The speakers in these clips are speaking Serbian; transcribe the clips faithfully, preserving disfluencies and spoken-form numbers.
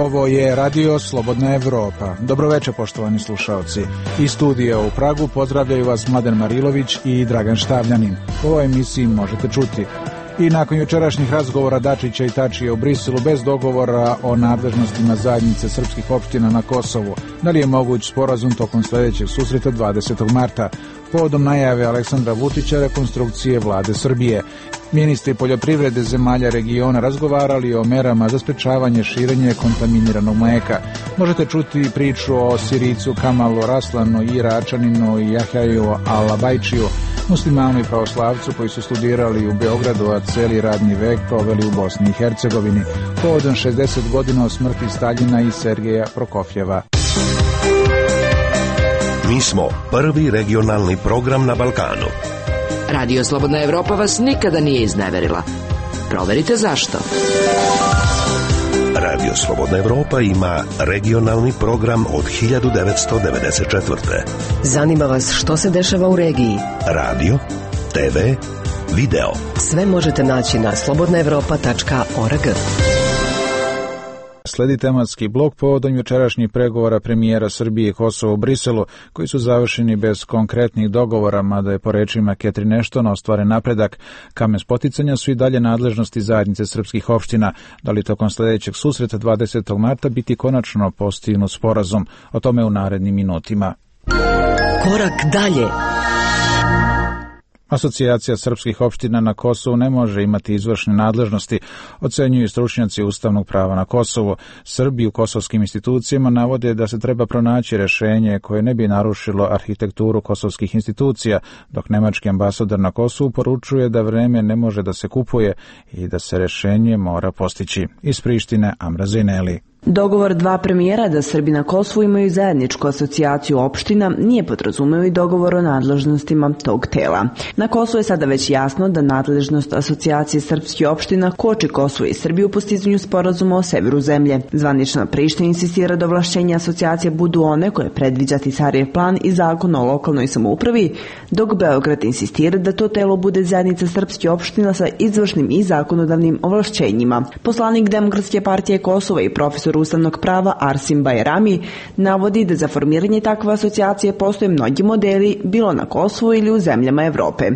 Ovo je Radio Slobodna Evropa. Dobroveče, poštovani slušaoci. Iz studija u Pragu pozdravljaju vas Mladen Marilović i Dragan Štavljanin. U ovoj emisiji možete čuti: i nakon jučerašnjih razgovora Dačića i Tačija u Briselu bez dogovora o nadležnostima zajednice srpskih opština na Kosovu, da li je moguć sporazum tokom sljedećeg susreta dvadesetog marta, povodom najave Aleksandra Vučića rekonstrukcije vlade Srbije. Ministri poljoprivrede zemalja regiona razgovarali o merama za sprečavanje širenja kontaminiranog mleka. Možete čuti priču o Sirijcu Kamalu Raslanu i Iračaninu i Jahjaju Alabajčiju, muslimanu i pravoslavcu koji su studirali u Beogradu, a celi radni vek proveli u Bosni i Hercegovini, povodom šezdeset godina od smrti Staljina i Sergeja Prokofjeva. Mi smo prvi regionalni program na Balkanu. Radio Slobodna Evropa vas nikada nije izneverila. Proverite zašto. Radio Slobodna Evropa ima regionalni program od hiljadu devetsto devedeset četvrte. Zanima vas što se dešava u regiji? Radio, te ve, video. Sve možete naći na slobodna evropa tačka org. Sledi tematski blok povodom jučerašnjih pregovora premijera Srbije i Kosova u Briselu, koji su završeni bez konkretnih dogovora, mada je po rečima Catherine Ashton ostvaren napredak. Kamen spoticanja su i dalje nadležnosti zajednice srpskih opština. Da li tokom sljedećeg susreta dvadesetog marta biti konačno postignut sporazum? O tome u narednim minutima. Korak dalje. Asocijacija srpskih opština na Kosovu ne može imati izvršne nadležnosti, ocenjuju stručnjaci ustavnog prava na Kosovu. Srbi u kosovskim institucijama navode da se treba pronaći rešenje koje ne bi narušilo arhitekturu kosovskih institucija, dok nemački ambasador na Kosovu poručuje da vreme ne može da se kupuje i da se rešenje mora postići. Iz Prištine, Amra Zineli. Dogovor dva premijera da Srbi na Kosovu imaju zajedničku asocijaciju opština nije podrazumeo i dogovor o nadležnostima tog tela. Na Kosovu je sada već jasno da nadležnost asocijacije srpskih opština koči Kosovo i Srbiju u postizanju sporazuma o severu zemlje. Zvanična Priština insistira da ovlašćenja asocijacije budu one koje predviđa Tisarijev plan i zakon o lokalnoj samoupravi, dok Beograd insistira da to telo bude zajednica srpskih opština sa izvršnim i zakonodavnim ovlašćenjima. Poslanik Demokratske partije Kosova i profesor ustavnog prava Arsim Bajrami navodi da za formiranje takve asocijacije postoje mnogi modeli, bilo na Kosovu ili u zemljama Evrope.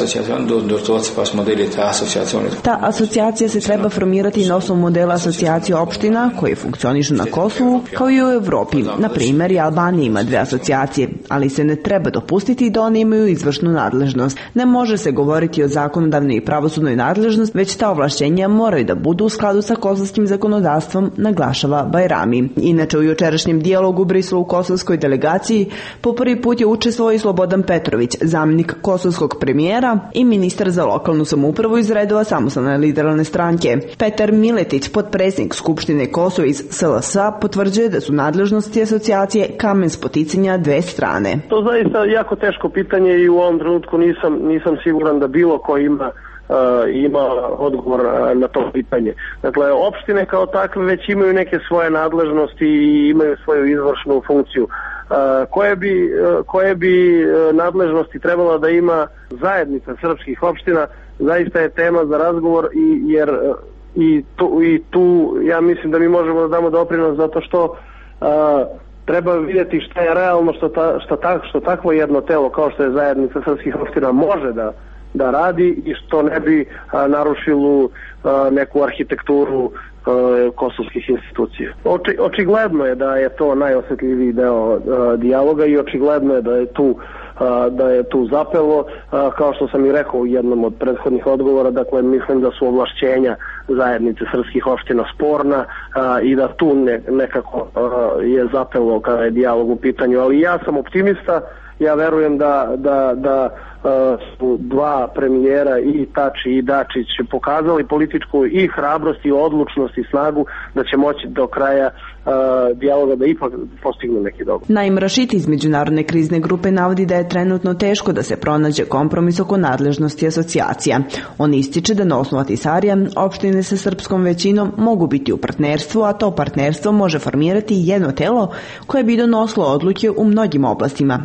Ta asocijacija se treba formirati na osnovu modela asocijacije opština koje funkcionišu na Kosovu kao i u Evropi. Na primjer, i Albanija ima dve asocijacije, ali se ne treba dopustiti da one imaju izvršnu nadležnost. Ne može se govoriti o zakonodavnoj i pravosudnoj nadležnosti, već ta ovlašćenja moraju da budu u skladu sa kosovskim zakonodavstvom, naglašava Bajrami. Inače, u jučerašnjem dijalogu u Briselu u kosovskoj delegaciji po prvi put je učestvovao i Slobodan Petrović, zamjenik kosovskog premijera i ministar za lokalnu samoupravu iz redova Samostalne liberalne stranke. Petar Miletić, potpredsjednik Skupštine Kosova iz S L S-a, potvrđuje da su nadležnosti asocijacije kamen spoticanja dve strane. To zaista jako teško pitanje i u ovom trenutku nisam, nisam siguran da bilo ko ima Uh, ima odgovor uh, na to pitanje. Dakle, opštine kao takve već imaju neke svoje nadležnosti i imaju svoju izvršnu funkciju. Uh, koje bi, uh, koje bi uh, nadležnosti trebala da ima zajednica srpskih opština, zaista je tema za razgovor i, jer uh, i, tu, i tu ja mislim da mi možemo da damo doprinos zato što uh, treba vidjeti šta je realno, što, ta, što, ta, što takvo jedno telo kao što je zajednica srpskih opština može da da radi i što ne bi a, narušilo a, neku arhitekturu a, kosovskih institucija. Oči, očigledno je da je to najosjetljiviji deo a, dijaloga i očigledno je da je tu a, da je tu zapelo, a, kao što sam i rekao u jednom od prethodnih odgovora, dakle mislim da su ovlašćenja zajednice srpskih opština sporna a, i da tu ne, nekako a, je zapelo kada je dijalog u pitanju, ali ja sam optimista. Ja verujem da, da, da uh, su dva premijera i Tači i Dačić pokazali političku i hrabrost i odlučnost i snagu da će moći do kraja uh, dijaloga da ipak postignu neki dogovor. Naim Rašiti iz Međunarodne krizne grupe navodi da je trenutno teško da se pronađe kompromis oko nadležnosti asocijacija. On ističe da na osnovu Tisarija opštine sa srpskom većinom mogu biti u partnerstvu, a to partnerstvo može formirati jedno telo koje bi donosilo odluke u mnogim oblastima, a koje se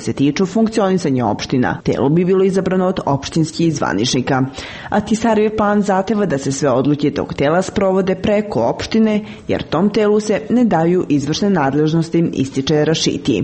se tiču funkcionisanja opština. Telo bi bilo izabrano od opštinskih zvaničnika. Ahtisarijev plan zahteva da se sve odluke tog tela sprovode preko opštine, jer tom telu se ne daju izvršne nadležnosti, ističe Rašiti.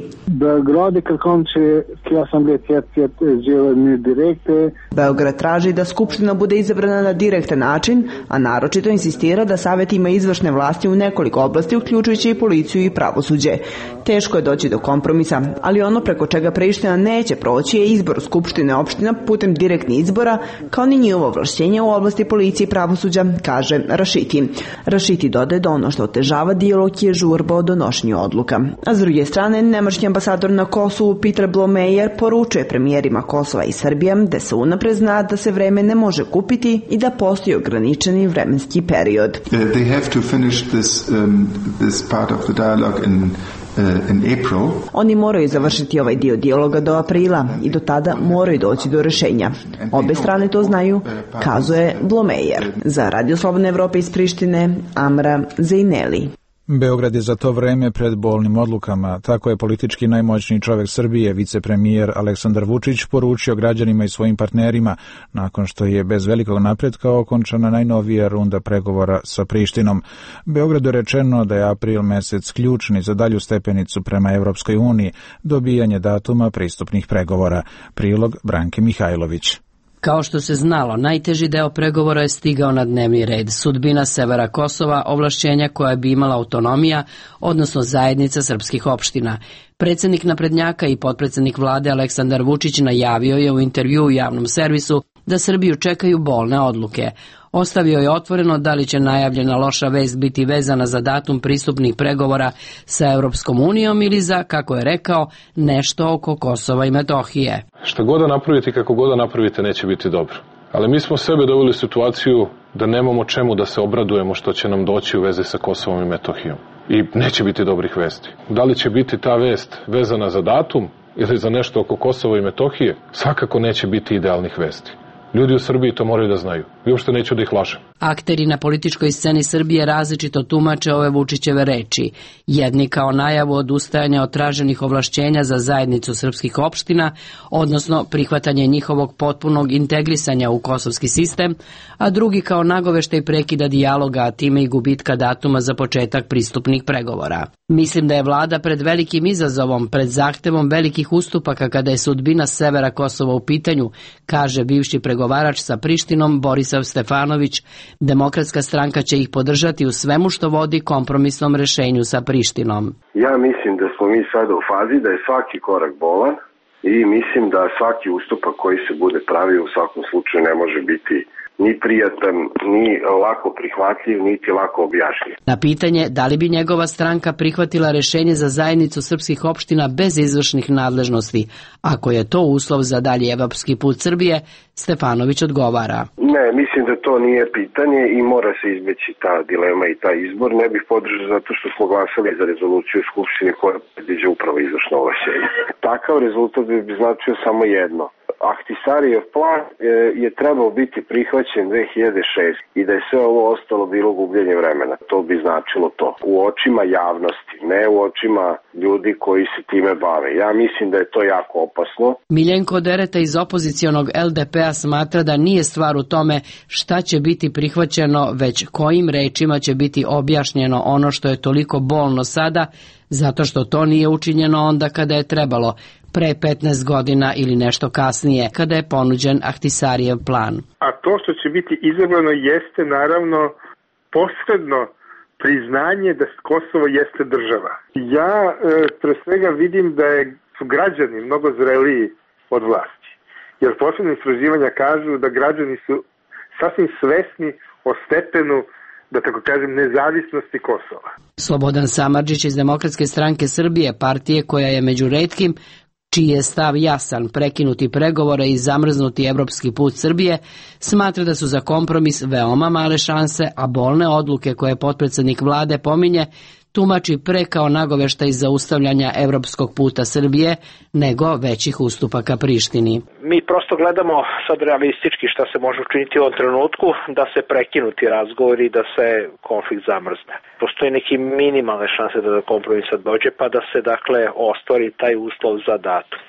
Beograd traži da Skupština bude izabrana na direktan način, a naročito insistira da Savet ima izvršne vlasti u nekoliko oblasti, uključujući i policiju i pravosuđe. Teško je doći do kompromisa, ali ono preko čega Priština neće proći je izbor Skupštine opština putem direktnih izbora, kao ni njihovo ovlašćenje u oblasti policije i pravosuđa, kaže Rašiti. Rašiti dodaje da ono što otežava dijalog je žurba o donošenju odluka. A s druge strane, nemački ambasador na Kosovu Peter Blomeyer poručuje premijerima Kosova i Srbije da se unapred zna da se vreme ne može kupiti i da postoji ograničeni vremenski period. They have to finish this, um, this part of the dialogue in In April. Oni moraju završiti ovaj dio dijaloga do aprila i do tada moraju doći do rešenja. Obe strane to znaju, kazuje Blomeyer. Za Radio Slobodne Evrope iz Prištine, Amra Zejneli. Beograd je za to vreme pred bolnim odlukama. Tako je politički najmoćniji čovjek Srbije, vicepremijer Aleksandar Vučić, poručio građanima i svojim partnerima nakon što je bez velikog napretka okončana najnovija runda pregovora sa Prištinom. Beogradu je rečeno da je april mesec ključni za dalju stepenicu prema Evropskoj uniji, dobijanje datuma pristupnih pregovora. Prilog Branke Mihajlović. Kao što se znalo, najteži deo pregovora je stigao na dnevni red. Sudbina severa Kosova, ovlašćenja koja bi imala autonomija, odnosno zajednica srpskih opština. Predsjednik naprednjaka i potpredsjednik vlade Aleksandar Vučić najavio je u intervju u javnom servisu da Srbiju čekaju bolne odluke. Ostavio je otvoreno da li će najavljena loša vest biti vezana za datum pristupnih pregovora sa Europskom unijom ili za, kako je rekao, nešto oko Kosova i Metohije. Šta god da napravite i kako god da napravite neće biti dobro. Ali mi smo sebe doveli u situaciju da nemamo čemu da se obradujemo što će nam doći u vezi sa Kosovom i Metohijom. I neće biti dobrih vesti. Da li će biti ta vest vezana za datum ili za nešto oko Kosova i Metohije, svakako neće biti idealnih vesti. Ljudi u Srbiji to moraju da znaju. I uopšte neću da ih lažem. Akteri na političkoj sceni Srbije različito tumače ove Vučićeve reči. Jedni kao najavu odustajanja od traženih ovlašćenja za zajednicu srpskih opština, odnosno prihvatanje njihovog potpunog integrisanja u kosovski sistem, a drugi kao nagoveštaj prekida dijaloga, a time i gubitka datuma za početak pristupnih pregovora. Mislim da je vlada pred velikim izazovom, pred zahtevom velikih ustupaka kada je sudbina severa Kosova u pitanju, kaže bivši pregovarač sa Prištinom Borisav Stefanović. Demokratska stranka će ih podržati u svemu što vodi kompromisnom rešenju sa Prištinom. Ja mislim da smo mi sada u fazi da je svaki korak bolan i mislim da svaki ustupak koji se bude pravio u svakom slučaju ne može biti ni prijatan, ni lako prihvatljiv, niti lako objašnjiv. Na pitanje da li bi njegova stranka prihvatila rešenje za zajednicu srpskih opština bez izvršnih nadležnosti, ako je to uslov za dalji evropski put Srbije, Stefanović odgovara. Ne, mislim da to nije pitanje i mora se izbeći ta dilema i taj izbor. Ne bih podržao zato što smo glasali za rezoluciju Skupštine koja predviđa upravo izvršno ovlašćenje. Takav rezultat bi značio samo jedno. Ahtisarijev plan je trebao biti prihvaćen dve hiljade šeste. i da je sve ovo ostalo bilo gubljenje vremena. To bi značilo to. U očima javnosti, ne u očima ljudi koji se time bave. Ja mislim da je to jako opasno. Miljenko Dereta iz opozicionog L D P-a smatra da nije stvar u tome šta će biti prihvaćeno, već kojim rečima će biti objašnjeno ono što je toliko bolno sada, zato što to nije učinjeno onda kada je trebalo, pre petnaest godina ili nešto kasnije, kada je ponuđen Ahtisarijev plan. A to što će biti izabrano jeste naravno posredno priznanje da Kosovo jeste država. Ja e, pre svega vidim da je, su građani mnogo zreliji od vlasti. Jer posebne istraživanja kažu da građani su sasvim svesni o stepenu, da tako kažem, nezavisnosti Kosova. Slobodan Samardžić iz Demokratske stranke Srbije, partije koja je među retkim čiji je stav jasan, prekinuti pregovore i zamrznuti evropski put Srbije, smatra da su za kompromis veoma male šanse, a bolne odluke koje potpredsjednik vlade pominje tumači pre kao nagoveštaj zaustavljanja evropskog puta Srbije nego većih ustupaka Prištini. Mi prosto gledamo sad realistički šta se može učiniti u ovom trenutku, da se prekinu ti razgovori i da se konflikt zamrzne. Postoji neki minimalne šanse da do kompromisa dođe, pa da se dakle ostvari taj uslov za datum.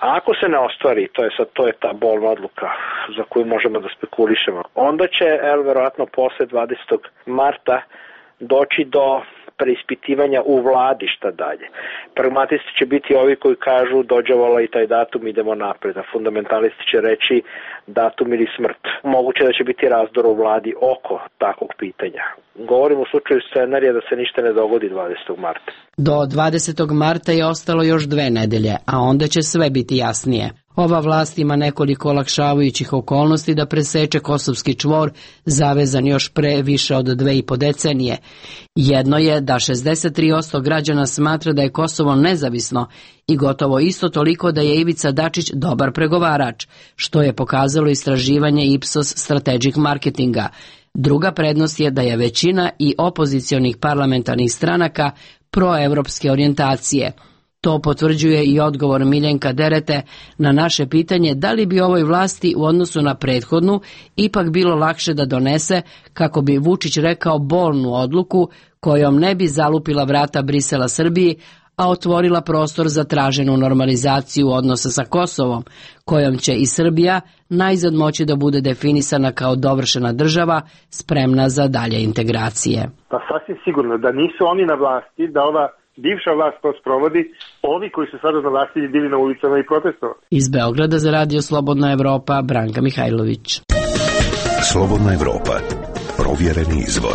A ako se ne ostvari, to je sad to je ta bolna odluka za koju možemo da spekulišemo, onda će el verovatno posle dvadesetog marta doći do preispitivanja u vladi šta dalje. Pragmatisti će biti ovi koji kažu dođe vola i taj datum, idemo napred, a fundamentalisti će reći datum ili smrt. Moguće da će biti razdor u vladi oko takvog pitanja. Govorim u slučaju scenarija da se ništa ne dogodi dvadesetog marta. Do dvadesetog marta je ostalo još dve nedelje, a onda će sve biti jasnije. Ova vlast ima nekoliko olakšavajućih okolnosti da preseče kosovski čvor zavezan još pre više od dve i po decenije. Jedno je da šezdeset tri posto građana smatra da je Kosovo nezavisno i gotovo isto toliko da je Ivica Dačić dobar pregovarač, što je pokazalo istraživanje Ipsos Strategic Marketinga. Druga prednost je da je većina i opozicionih parlamentarnih stranaka proevropske orijentacije. To potvrđuje i odgovor Miljenka Derete na naše pitanje da li bi ovoj vlasti u odnosu na prethodnu ipak bilo lakše da donese, kako bi Vučić rekao, bolnu odluku kojom ne bi zalupila vrata Brisela Srbiji, a otvorila prostor za traženu normalizaciju odnosa sa Kosovom, kojom će i Srbija najzad moći da bude definisana kao dovršena država spremna za dalje integracije. Pa sasvim sigurno da nisu oni na vlasti, da ova bivša vlast to sprovodi, ovi koji su sada na vlasti bili na ulicama i protestovali. Iz Beograda za Radio Slobodna Evropa, Branka Mihajlović. Slobodna Evropa, provjereni izvor.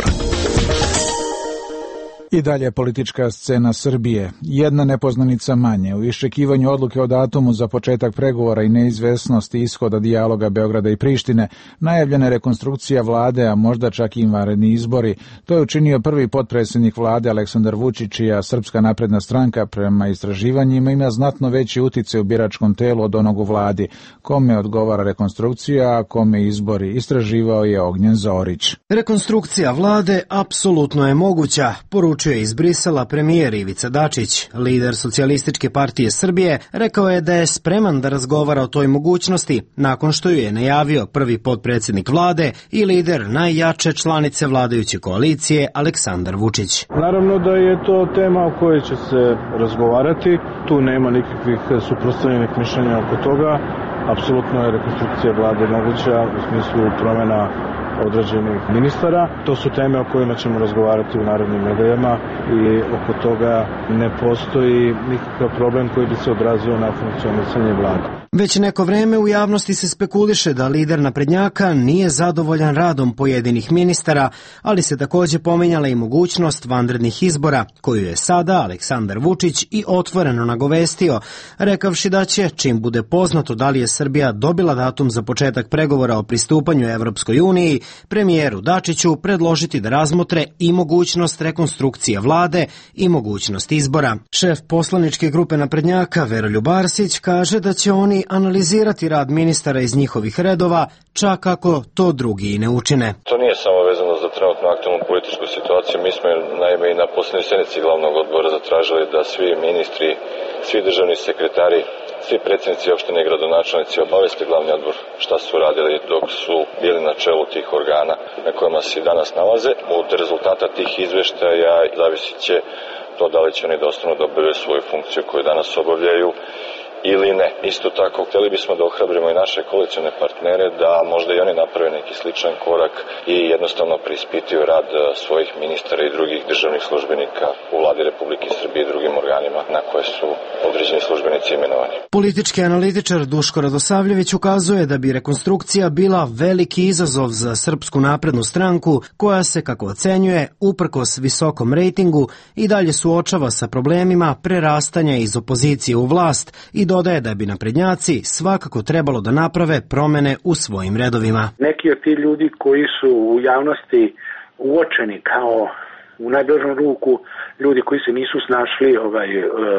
I dalje politička scena Srbije. Jedna nepoznanica manje. U iščekivanju odluke o datumu za početak pregovora i neizvesnosti ishoda dijaloga Beograda i Prištine, najavljena je rekonstrukcija vlade, a možda čak i vanredni izbori. To je učinio prvi potpredsjednik vlade Aleksandar Vučić, čija Srpska napredna stranka prema istraživanjima ima znatno veći uticaj u biračkom telu od onog u vladi. Kome odgovara rekonstrukcija, a kome izbori, istraživao je Ognjen Zorić. Rekonstrukcija vlade apsolutno je moguća, poručuje iz Brisela premijer Ivica Dačić. Lider Socijalističke partije Srbije rekao je da je spreman da razgovara o toj mogućnosti nakon što ju je najavio prvi potpredsjednik vlade i lider najjače članice vladajuće koalicije Aleksandar Vučić. Naravno da je to tema o kojoj će se razgovarati. Tu nema nikakvih suprotstavljenih mišljenja oko toga. Apsolutno je rekonstrukcija vlade moguća u smislu promjena određenih ministara. To su teme o kojima ćemo razgovarati u narednim nedeljama i oko toga ne postoji nikakav problem koji bi se odrazio na funkcionisanje vlade. Već neko vreme u javnosti se spekuliše da lider naprednjaka nije zadovoljan radom pojedinih ministara, ali se također pominjala i mogućnost vanrednih izbora, koju je sada Aleksandar Vučić i otvoreno nagovestio, rekavši da će, čim bude poznato da li je Srbija dobila datum za početak pregovora o pristupanju Evropskoj uniji, premijeru Dačiću predložiti da razmotre i mogućnost rekonstrukcije vlade i mogućnost izbora. Šef poslaničke grupe naprednjaka Veroljub Arsić kaže da će oni analizirati rad ministara iz njihovih redova, čak ako to drugi i ne učine. To nije samo vezano za trenutnu aktualnu političku situaciju. Mi smo naime i na poslednjoj sednici glavnog odbora zatražili da svi ministri, svi državni sekretari, svi predsjednici opštine i gradonačelnici obaveste glavni odbor šta su radili dok su bili na čelu tih organa na kojima se i danas nalaze. Od rezultata tih izveštaja zavisit će to da li će oni da ostanu da obavljaju svoju funkciju koju danas obavljaju ili ne. Isto tako, htjeli bismo da ohrabrimo i naše koalicione partnere da možda i oni naprave neki sličan korak i jednostavno preispituju rad svojih ministara i drugih državnih službenika u vladi Republike Srbije i drugim organima na koje su određeni službenici imenovani. Politički analitičar Duško Radosavljević ukazuje da bi rekonstrukcija bila veliki izazov za Srpsku naprednu stranku, koja se, kako ocenjuje, uprkos visokom rejtingu i dalje suočava sa problemima prerastanja iz opozicije u vlast i dodaje da bi naprednjaci svakako trebalo da naprave promene u svojim redovima. Neki od ti ljudi koji su u javnosti uočeni kao u najblažom ruku ljudi koji se nisu snašli ovaj,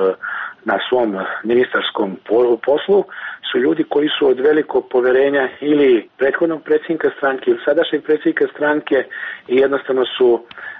na svom ministarskom poslu, su ljudi koji su od velikog poverenja ili prethodnog predsjednika stranke ili sadašnjeg predsjednika stranke i jednostavno su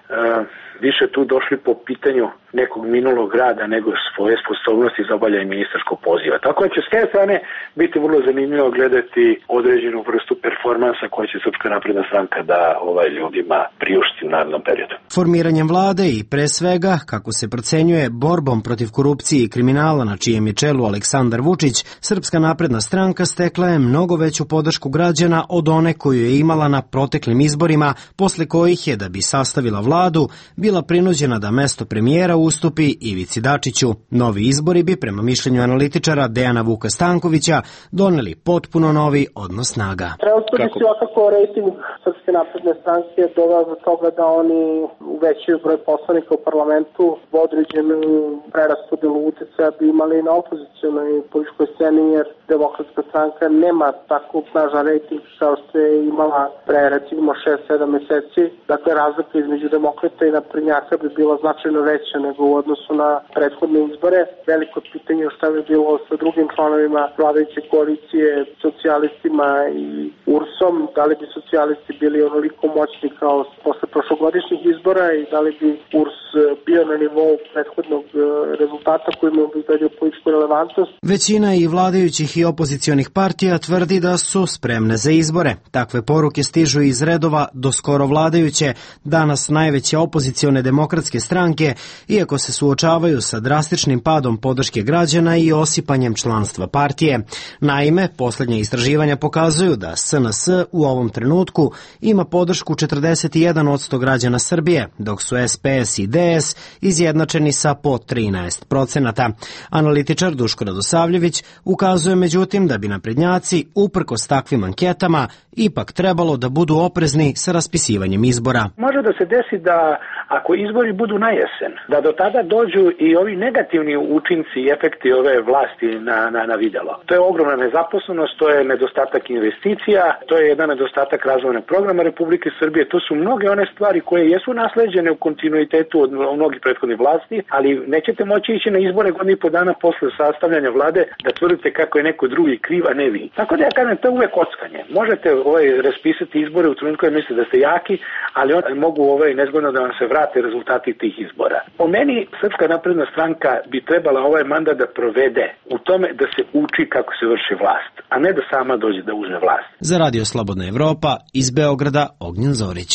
više tu došli po pitanju nekog minulog rada nego svoje sposobnosti za obavljanje ministarskog poziva. Tako da će s te strane biti vrlo zanimljivo gledati određenu vrstu performansa koja će Srpska napredna stranka da ovaj ljudima priušti u narednom periodu. Formiranjem vlade i pre svega, kako se procenjuje, borbom protiv korupcije i kriminala na čijem je čelu Aleksandar Vučić, Srpska napredna stranka stekla je mnogo veću podršku građana od one koju je imala na proteklim izborima, posle kojih je, da bi sastavila vladu, bila prinuđena da mesto premijera ustupi Ivici Dačiću. Novi izbori bi, prema mišljenju analitičara Dejana Vuka Stankovića, doneli potpuno novi odnos snaga. Trenutno bi se ovakako rejting Srpske napredne stranke doveo do toga da oni uvećaju broj poslanika u parlamentu, određenu preraspodelu uticaja bi imali na opozicionoj političkoj sceni, jer Demokratska stranka nema tako snažan rejting kao što je imala pre recimo šest sedam meseci. Dakle, razlika između demokrata i naprednjaka bi bila značajno veća nego u odnosu na prethodne izbore. Veliko pitanje je šta bi bilo sa drugim članovima vladajuće koalicije, socijalistima i U R S-om. Da li bi socijalisti bili onoliko moćni kao posle prošlogodišnjih izbora i da li bi U R S bio na nivou prethodnog rezultata koji mu obezbedio političku relevantnost. Većina i vladajućih i opozicionih partija tvrdi da su spremne za izbore. Takve poruke stižu iz redova do skoro vladajuće, danas najveće opozicione demokratske stranke, iako se suočavaju sa drastičnim padom podrške građana i osipanjem članstva partije. Naime, posljednja istraživanja pokazuju da S N S u ovom trenutku ima podršku četrdeset jedan posto građana Srbije, dok su S P S i D S izjednačeni sa po trinaest procenata. Analitičar Duško Radosavljević ukazuje međutim da bi naprednjaci, uprkos takvim anketama, ipak trebalo da budu oprezni sa raspisivanjem izbora. Može da se desi da ako izbori budu na jesen, da do tada dođu i ovi negativni učinci i efekti ove vlasti na, na, na videlo. To je ogromna nezaposlenost, to je nedostatak investicija, to je jedan nedostatak razvojnog programa Republike Srbije, to su mnoge one stvari koje jesu nasleđene u kontinuitetu od mnogih prethodnih vlasti, ali nećete moći ići na izbore godinu i po dana posle sastavljanja vlade da tvrdite kako je neko drugi kriv, a ne vi. Tako da ja kažem, to je uvek kockanje. Možete ovaj, raspisati izbore u trenutku kad mislite da ste jaki, ali on, mogu ovaj, nezgodno da vam se vrate rezultati tih izbora. Po meni, Srpska napredna stranka bi trebala ovaj mandat da provede u tome da se uči kako se vrši vlast, a ne da sama dođe da uzme vlast. Za Radio Slobodna Evropa, iz Beograda, Ognjen Zorić.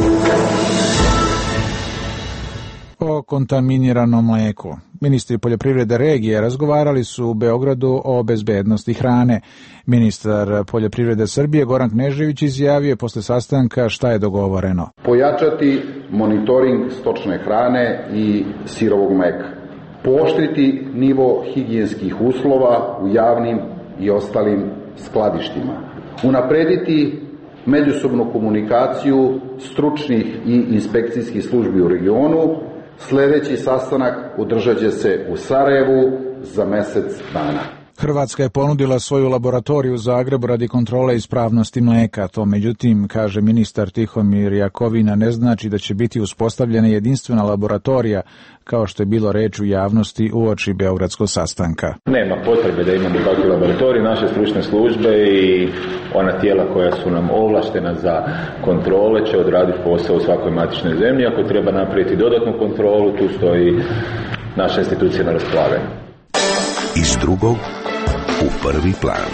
O kontaminiranom mleku. Ministri poljoprivrede regije razgovarali su u Beogradu o bezbednosti hrane. Ministar poljoprivrede Srbije Goran Knežević izjavio posle sastanka šta je dogovoreno. Pojačati monitoring stočne hrane i sirovog mleka. Pooštriti nivo higijenskih uslova u javnim i ostalim skladištima. Unaprediti međusobnu komunikaciju stručnih i inspekcijskih službi u regionu. Sljedeći sastanak održat će se u Sarajevu za mjesec dana. Hrvatska je ponudila svoju laboratoriju u Zagrebu radi kontrole ispravnosti mleka. To, međutim, kaže ministar Tihomir Jakovina, ne znači da će biti uspostavljena jedinstvena laboratorija, kao što je bilo reč u javnosti uoči beogradskog sastanka. Nema potrebe da imamo takvu laboratoriju. Naše stručne službe i ona tijela koja su nam ovlaštena za kontrole će odraditi posao u svakoj matičnoj zemlji. Ako treba napraviti dodatnu kontrolu, tu stoji naša institucija na raspolaganju. Iz drugog u prvi plan.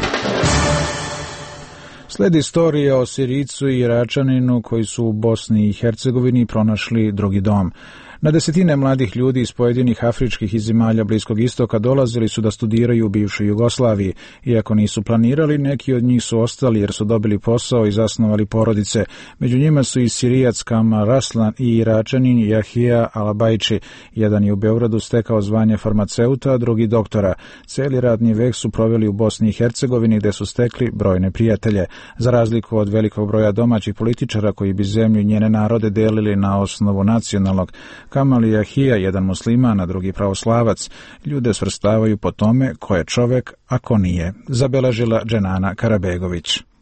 Sledi istorija o Sirijcu i Iračaninu koji su u Bosni i Hercegovini pronašli drugi dom. Na desetine mladih ljudi iz pojedinih afričkih i zemalja Bliskog istoka dolazili su da studiraju u bivšoj Jugoslaviji. Iako nisu planirali, neki od njih su ostali jer su dobili posao i zasnovali porodice. Među njima su i Sirijac Kamar Raslan i Iračanin Jahija Alabajči. Jedan je u Beogradu stekao zvanje farmaceuta, a drugi doktora. Celi radni vek su proveli u Bosni i Hercegovini gde su stekli brojne prijatelje. Za razliku od velikog broja domaćih političara koji bi zemlju i njene narode delili na osnovu nacionalnog, Kamal Jahija, jedan musliman, a drugi pravoslavac, ljude svrstavaju po tome ko je čovek, a ko nije, zabeležila Dženana Karabegović.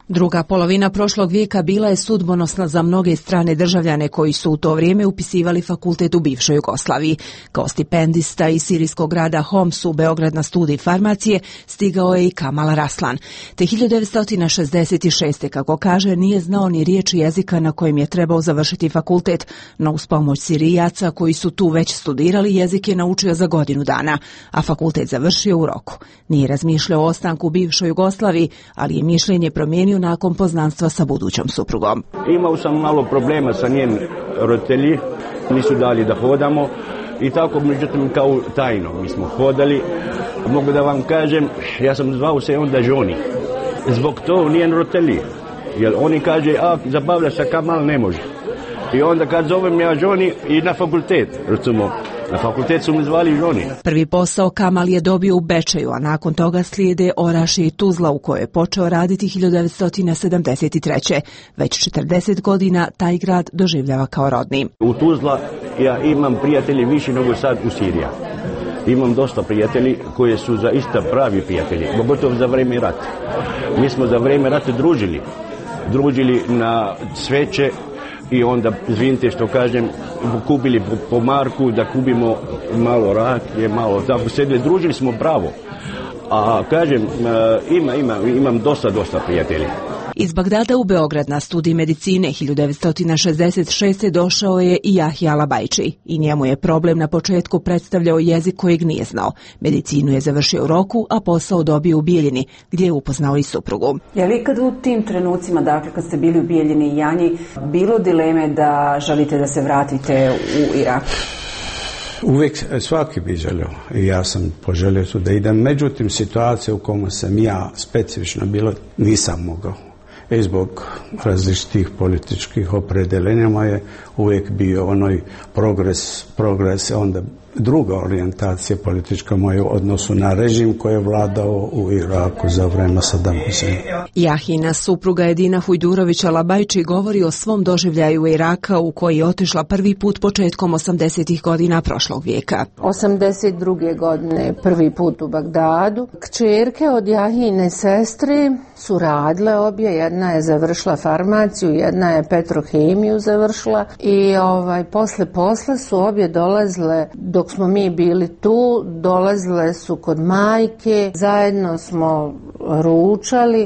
Druga polovina prošlog vijeka bila je sudbonosna za mnoge strane državljane koji su u to vrijeme upisivali fakultet u bivšoj Jugoslaviji. Kao stipendista iz sirijskog grada Homs u Beograd na studij farmacije stigao je i Kamal Raslan. Te hiljadu devetsto šezdeset šeste. kako kaže, nije znao ni riječi jezika na kojem je trebao završiti fakultet, no uz pomoć Sirijaca koji su tu već studirali jezik je naučio za godinu dana, a fakultet završio u roku. Nije razmišljao o ostanku u bivšoj Jugoslaviji, ali je mišljenje promijenio nakon poznanstva sa budućom suprugom. Imao sam malo problema sa njen roditelji, nisu dali da hodamo i tako, međutim, kao tajno mi smo hodali. Mogu da vam kažem, ja sam zvao se onda Žoni. Zbog to njen roditelji, jer oni kaže, a zabavlja se Kamal, ne može. I onda kad zovem ja Žoni i na fakultet, recimo, na fakultet su mi zvali Žoni. Prvi posao Kamal je dobio u Bečeju, a nakon toga slijede Orašje i Tuzla u kojoj je počeo raditi hiljadu devetsto sedamdeset treće. Već četrdeset godina taj grad doživljava kao rodni. U Tuzla ja imam prijatelji više nego sad u Siriji. Imam dosta prijatelji koji su zaista pravi prijatelji, pogotovo za vrijeme rata. Mi smo za vrijeme rata družili, družili na sveće i onda, izvinite što kažem, kupili po, po marku da kupimo malo rakije, malo tako sedli, družili smo bravo. A kažem, ima, ima, imam dosta, dosta prijatelji. Iz Bagdada u Beograd na studij medicine hiljadu devetsto šezdeset šeste. došao je i Jahja Labajči i njemu je problem na početku predstavljao jezik kojeg nije znao. Medicinu je završio u roku, a posao dobio u Bijeljini, gdje je upoznao i suprugu. Je li kad u tim trenucima, dakle kad ste bili u Bijeljini i Janji, bilo dileme da želite da se vratite u Irak? Uvijek svaki bi želio i ja sam poželio tu da idem, međutim situacija u kojoj sam ja specifično bilo nisam mogao. I zbog različitih političkih opredeljenja je uvijek bio onaj progres, progres, onda druga orijentacija politička moja u odnosu na režim koji je vladao u Iraku za vreme Sadama Huseina. Jahina supruga Edina Hujdurovića Labajči govori o svom doživljaju Iraka u koji je otišla prvi put početkom osamdesetih godina prošlog vijeka. osamdeset druge. godine prvi put u Bagdadu. Kćerke od Jahine sestre su radile obje, jedna je završila farmaciju, jedna je petrohemiju završila i ovaj posle posla su obje dolazile, dok smo mi bili tu, dolazile su kod majke, zajedno smo ručali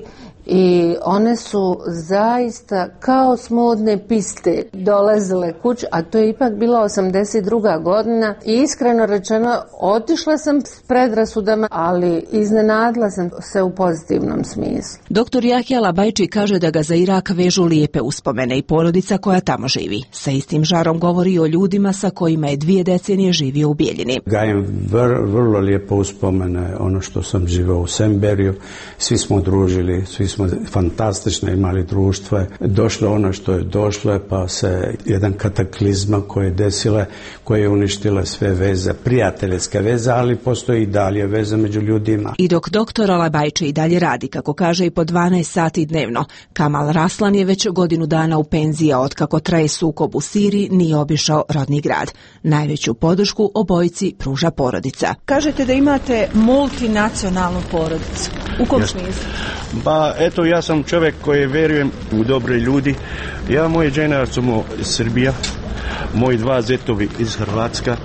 i one su zaista kao smodne piste dolazile kući, a to je ipak bila osamdeset druga. godina i iskreno rečeno otišla sam s predrasudama, ali iznenadila sam se u pozitivnom smislu. Doktor Jahja Labajči kaže da ga za Irak vežu lijepe uspomene i porodica koja tamo živi. Sa istim žarom govori o ljudima sa kojima je dvije decenije živio u Bijeljini. Gajem vr, vrlo lijepo uspomene ono što sam živio u Semberiju, svi smo družili, svi smo fantastično imali društvo. Došlo ono što je došlo, pa se jedan kataklizma koje je desile, koje je uništile sve veze, prijateljske veze, ali postoji i dalje veze među ljudima. I dok doktor Labajči i dalje radi, kako kaže, i po dvanaest sati dnevno, Kamal Raslan je već godinu dana u penziji, a otkako traje sukob u Siriji nije obišao rodni grad. Najveću podršku obojici pruža porodica. Kažete da imate multinacionalnu porodicu. U kom smislu? Pa eto, ja sam čovjek koji vjerujem u dobre ljudi. Ja, moje žena su iz Srbija, moji dva zetovi iz Hrvatska,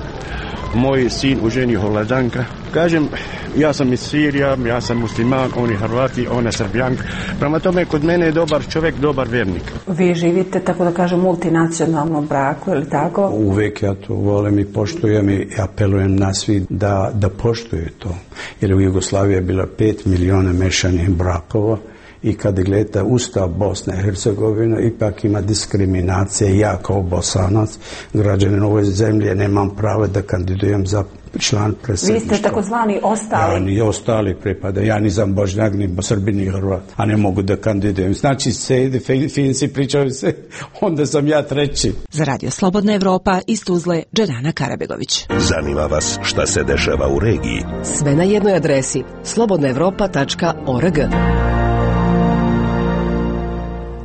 moj sin u ženi Holandanka. Kažem, ja sam iz Sirija, ja sam musliman, oni Hrvati, ona Srbijanka. Prema tome, kod mene je dobar čovjek, dobar vjernik. Vi živite, tako da kažem, multinacionalnom braku, ili tako? Uvijek ja to volim i poštujem i apelujem na svi da, da poštuju to. Jer u Jugoslaviji je bilo pet milijuna mešanih brakova. I kad gleda Ustav Bosne i Hercegovine, ipak ima diskriminacije. Ja kao Bosanac, građanin ove zemlje, nemam pravo da kandidujem za član predsjedništva. Vi ste takozvani ostali. Ja ni ostali pripada. Ja nisam Bošnjak, ni Srbin, ni Hrvat, a ne mogu da kandidujem. Znači, se, Finci pričaju se, onda sam ja treći. Za Radio Slobodna Evropa iz Tuzle, Džerana Karabegović. Zanima vas šta se dešava u regiji? Sve na jednoj adresi slobodna evropa tačka org.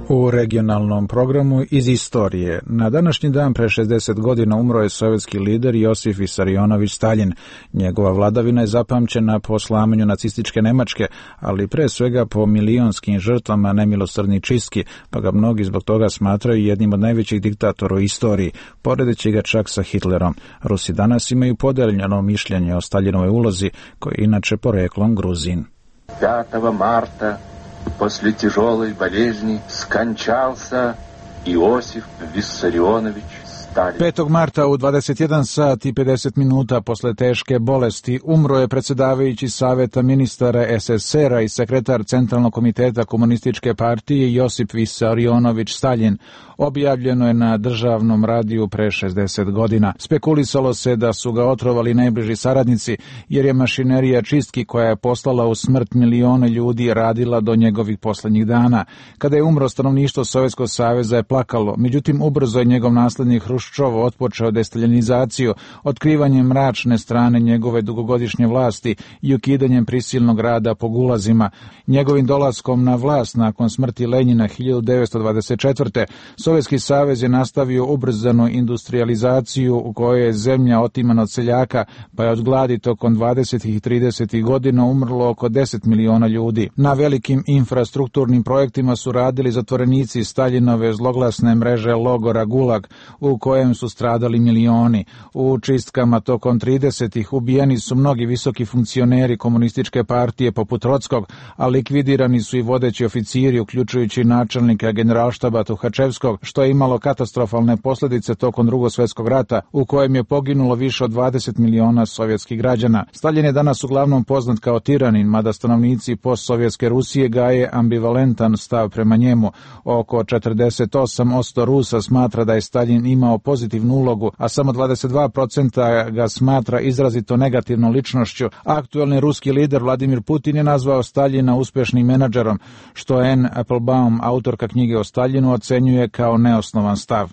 U regionalnom programu iz istorije. Na današnji dan pre šezdeset godina umro je sovjetski lider Josif Visarionović Staljin. Njegova vladavina je zapamćena po slamanju nacističke Nemačke, ali pre svega po milionskim žrtvama nemilosrdni čistki, pa ga mnogi zbog toga smatraju jednim od najvećih diktatora u istoriji, poredeći ga čak sa Hitlerom. Rusi danas imaju podeljeno mišljenje o Staljinovoj ulozi, koji je inače poreklom Gruzin. пятого марта после тяжелой болезни скончался Иосиф Виссарионович Сталин. petog marta u dvadeset jedan sat i pedeset minuta posle teške bolesti umro je predsjedavajući Saveta ministara es es er a i sekretar Centralnog komiteta Komunističke partije Josip Visarionović Staljin. Objavljeno je na državnom radiju pre šezdeset godina. Spekulisalo se da su ga otrovali najbliži saradnici, jer je mašinerija čistki koja je poslala u smrt milione ljudi radila do njegovih poslednjih dana. Kada je umro, stanovništvo Sovjetskog saveza je plakalo, međutim ubrzo je njegov naslednik Hruščov otpočeo destaljinizaciju, otkrivanjem mračne strane njegove dugogodišnje vlasti i ukidanjem prisilnog rada po gulazima. Njegovim dolaskom na vlast nakon smrti Lenjina hiljadu devetsto dvadeset četvrte. Sovjetski savez je nastavio ubrzanu industrializaciju u kojoj je zemlja otimana od seljaka, pa je od gladi tokom dvadesetih i tridesetih godina umrlo oko deset miliona ljudi. Na velikim infrastrukturnim projektima su radili zatvorenici Staljinove zloglasne mreže logora Gulag, u kojem su stradali milioni. U čistkama tokom tridesetih ubijeni su mnogi visoki funkcioneri komunističke partije poput Trockog, a likvidirani su i vodeći oficiri, uključujući načelnika generalštaba Tuhačevskog, što je imalo katastrofalne posljedice tokom Drugog svjetskog rata, u kojem je poginulo više od dvadeset miliona sovjetskih građana. Staljin je danas uglavnom poznat kao tiranin, mada stanovnici postsovjetske Rusije gaje ambivalentan stav prema njemu. Oko četrdeset osam posto Rusa smatra da je Staljin imao pozitivnu ulogu, a samo dvadeset dva posto ga smatra izrazito negativnom ličnošću. Aktuelni ruski lider Vladimir Putin je nazvao Staljina uspješnim menadžerom, što Anne Applebaum, autorka knjige o Staljinu, ocenjuje kao neosnovan stav.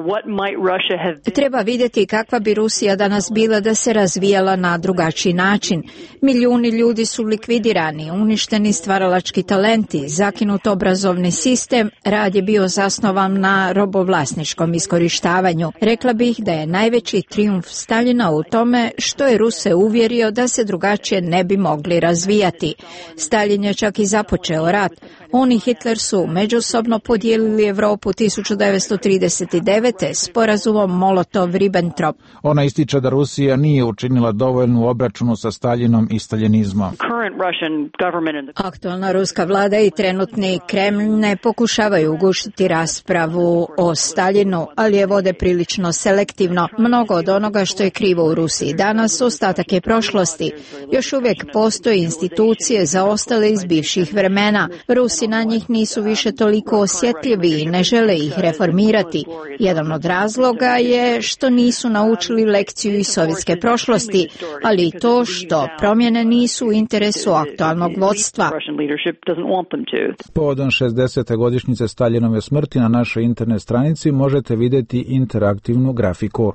Treba vidjeti kakva bi Rusija danas bila da se razvijala na drugačiji način. Milijuni ljudi su likvidirani, uništeni stvaralački talenti, zakinut obrazovni sistem, rad je bio zasnovan na robovlasničkom iskorištavanju. Rekla bih da je najveći trijumf Staljina u tome što je Ruse uvjerio da se drugačije ne bi mogli razvijati. Staljin je čak i započeo rat. On i Hitler su međusobno podijelili Europu tisuću devetsto trideset devete sporazumom Molotov-Ribbentrop. Ona ističe da Rusija nije učinila dovoljnu obračunu sa Staljinom i staljinizmom. Aktualna ruska vlada i trenutni Kremlj ne pokušavaju ugušiti raspravu o Staljinu, ali je vode prilično selektivno. Mnogo od onoga što je krivo u Rusiji danas ostatak je prošlosti. Još uvijek postoje institucije zaostale iz bivših vremena. Rusi na njih nisu više toliko osjetljivi i ne žele ih reformirati. Jedan od razloga je što nisu naučili lekciju iz sovjetske prošlosti, ali i to što promjene nisu u interesu aktualnog vodstva. Povodom šezdesete godišnjice Staljinove smrti na našoj internet stranici možete vidjeti interaktivnu grafiku.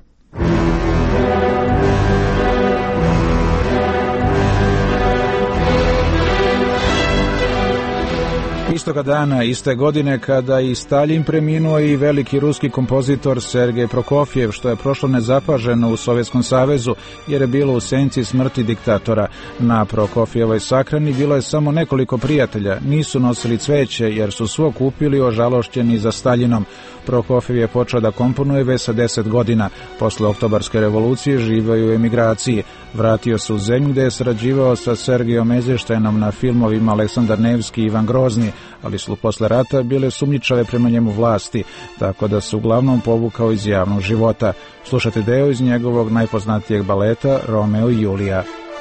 Istoga dana, iste godine, kada i Staljin preminuo i veliki ruski kompozitor Sergej Prokofjev, što je prošlo nezapaženo u Sovjetskom savezu, jer je bilo u senci smrti diktatora. Na Prokofjevoj sahrani bilo je samo nekoliko prijatelja, nisu nosili cveće jer su svo kupili ožalošćeni za Staljinom. Prokofjev je počeo da komponuje već sa deset godina. Posle Oktobarske revolucije živio je u emigraciji. Vratio se u zemlju gde je sarađivao sa Sergijom Eizensteinom na filmovima Aleksandar Nevski i Ivan Grozni, ali su posle rata bile sumnjičave prema njemu vlasti, tako da se uglavnom povukao iz javnog života. Slušate deo iz njegovog najpoznatijeg baleta Romeo i Julija.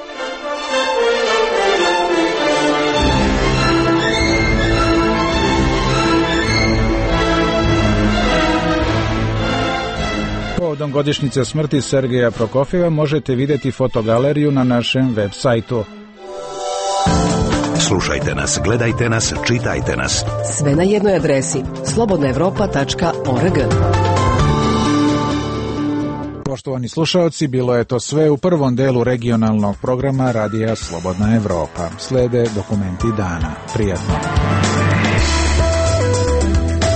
Povodom godišnjice smrti Sergeja Prokofjeva možete vidjeti fotogaleriju na našem web sajtu. Slušajte nas, gledajte nas, čitajte nas. Sve na jednoj adresi slobodna evropa tačka org. Poštovani slušaoci, bilo je to sve u prvom delu regionalnog programa Radija Slobodna Evropa. Slede dokumenti dana. Prijatno.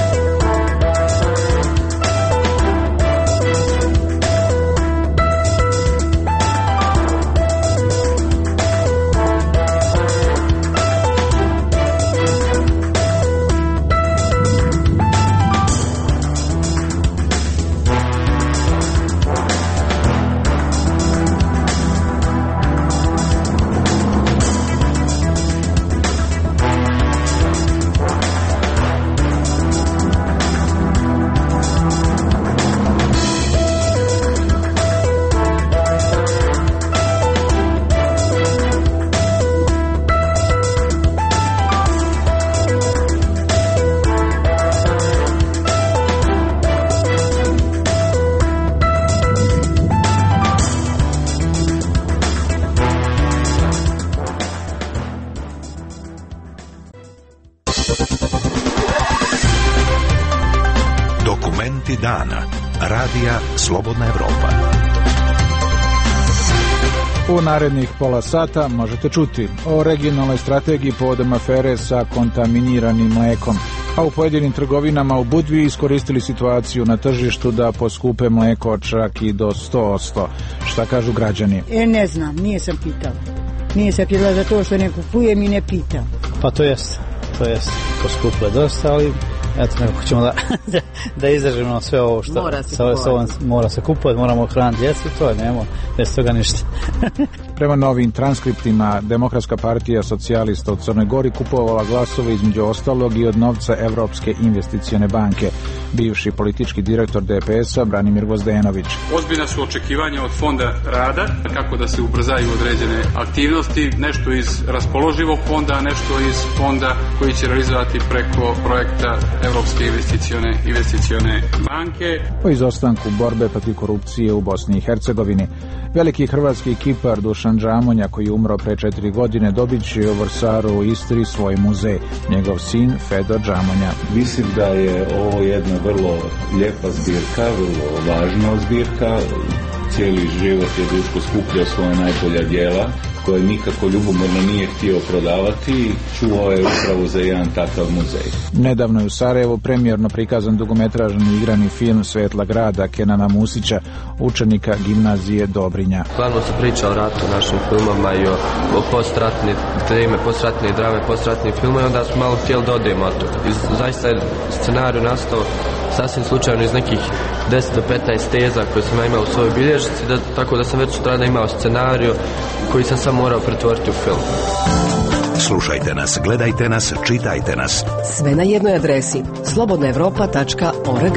Dokumenti dana. Radija Slobodna Evropa. U narednih pola sata možete čuti o regionalnoj strategiji povodom afere sa kontaminiranim mlekom, a u pojedinim trgovinama u Budvi iskoristili situaciju na tržištu da poskupe mleko čak i do sto posto. Šta kažu građani? E, ne znam, nije sam pitala. Nije sam pitala za to što ne kupujem i ne pitam. Pa to jest, to jest. Poskupilo je dosta, ali eto, nekako ćemo da, da, da izdržimo sve ovo što mora se, sa, sa ovom, mora se kupovati, moramo hraniti djecu, to je, nema bez toga ništa. Prema novim transkriptima, Demokratska partija socijalista u Crnoj Gori kupovala glasove između ostalog i od novca Evropske investicione banke. Bivši politički direktor D P S-a Branimir Gvozdenović. Ozbiljna su očekivanja od fonda rada, kako da se ubrzaju određene aktivnosti, nešto iz raspoloživog fonda, a nešto iz fonda koji će realizovati preko projekta Evropske investicione, investicione banke. O izostanku borbe protiv korupcije u Bosni i Hercegovini. Veliki hrvatski kipar Dušan Džamonja, koji je umro pre četiri godine, dobit će u Vrsaru u Istri svoj muzej. Njegov sin Fedor Džamonja. Mislim da je ovo jedna vrlo lijepa zbirka, vrlo važna zbirka. Cijeli život je Duško skupljao svoje najbolja djela, koje nikako ljubomorno nije htio prodavati i čuo je upravo za jedan takav muzej. Nedavno je u Sarajevu premijerno prikazan dugometražni igrani film Svetla grada Kenana Musića, učenika gimnazije Dobrinja. Glavno se priča o ratu, našim filmama i o, o postratne teme, postratne drame, postratnim filmama i onda smo malo htjeli da odemo od toga. I zaista je scenarij nastao sasvim slučajno iz nekih deset do petnaest teza koje sam imao u svojoj bilježnici, da, tako da sam već sutradan imao scenariju koji sam sam morao pretvoriti u film. Slušajte nas, gledajte nas, čitajte nas. Sve na jednoj adresi slobodna evropa tačka org.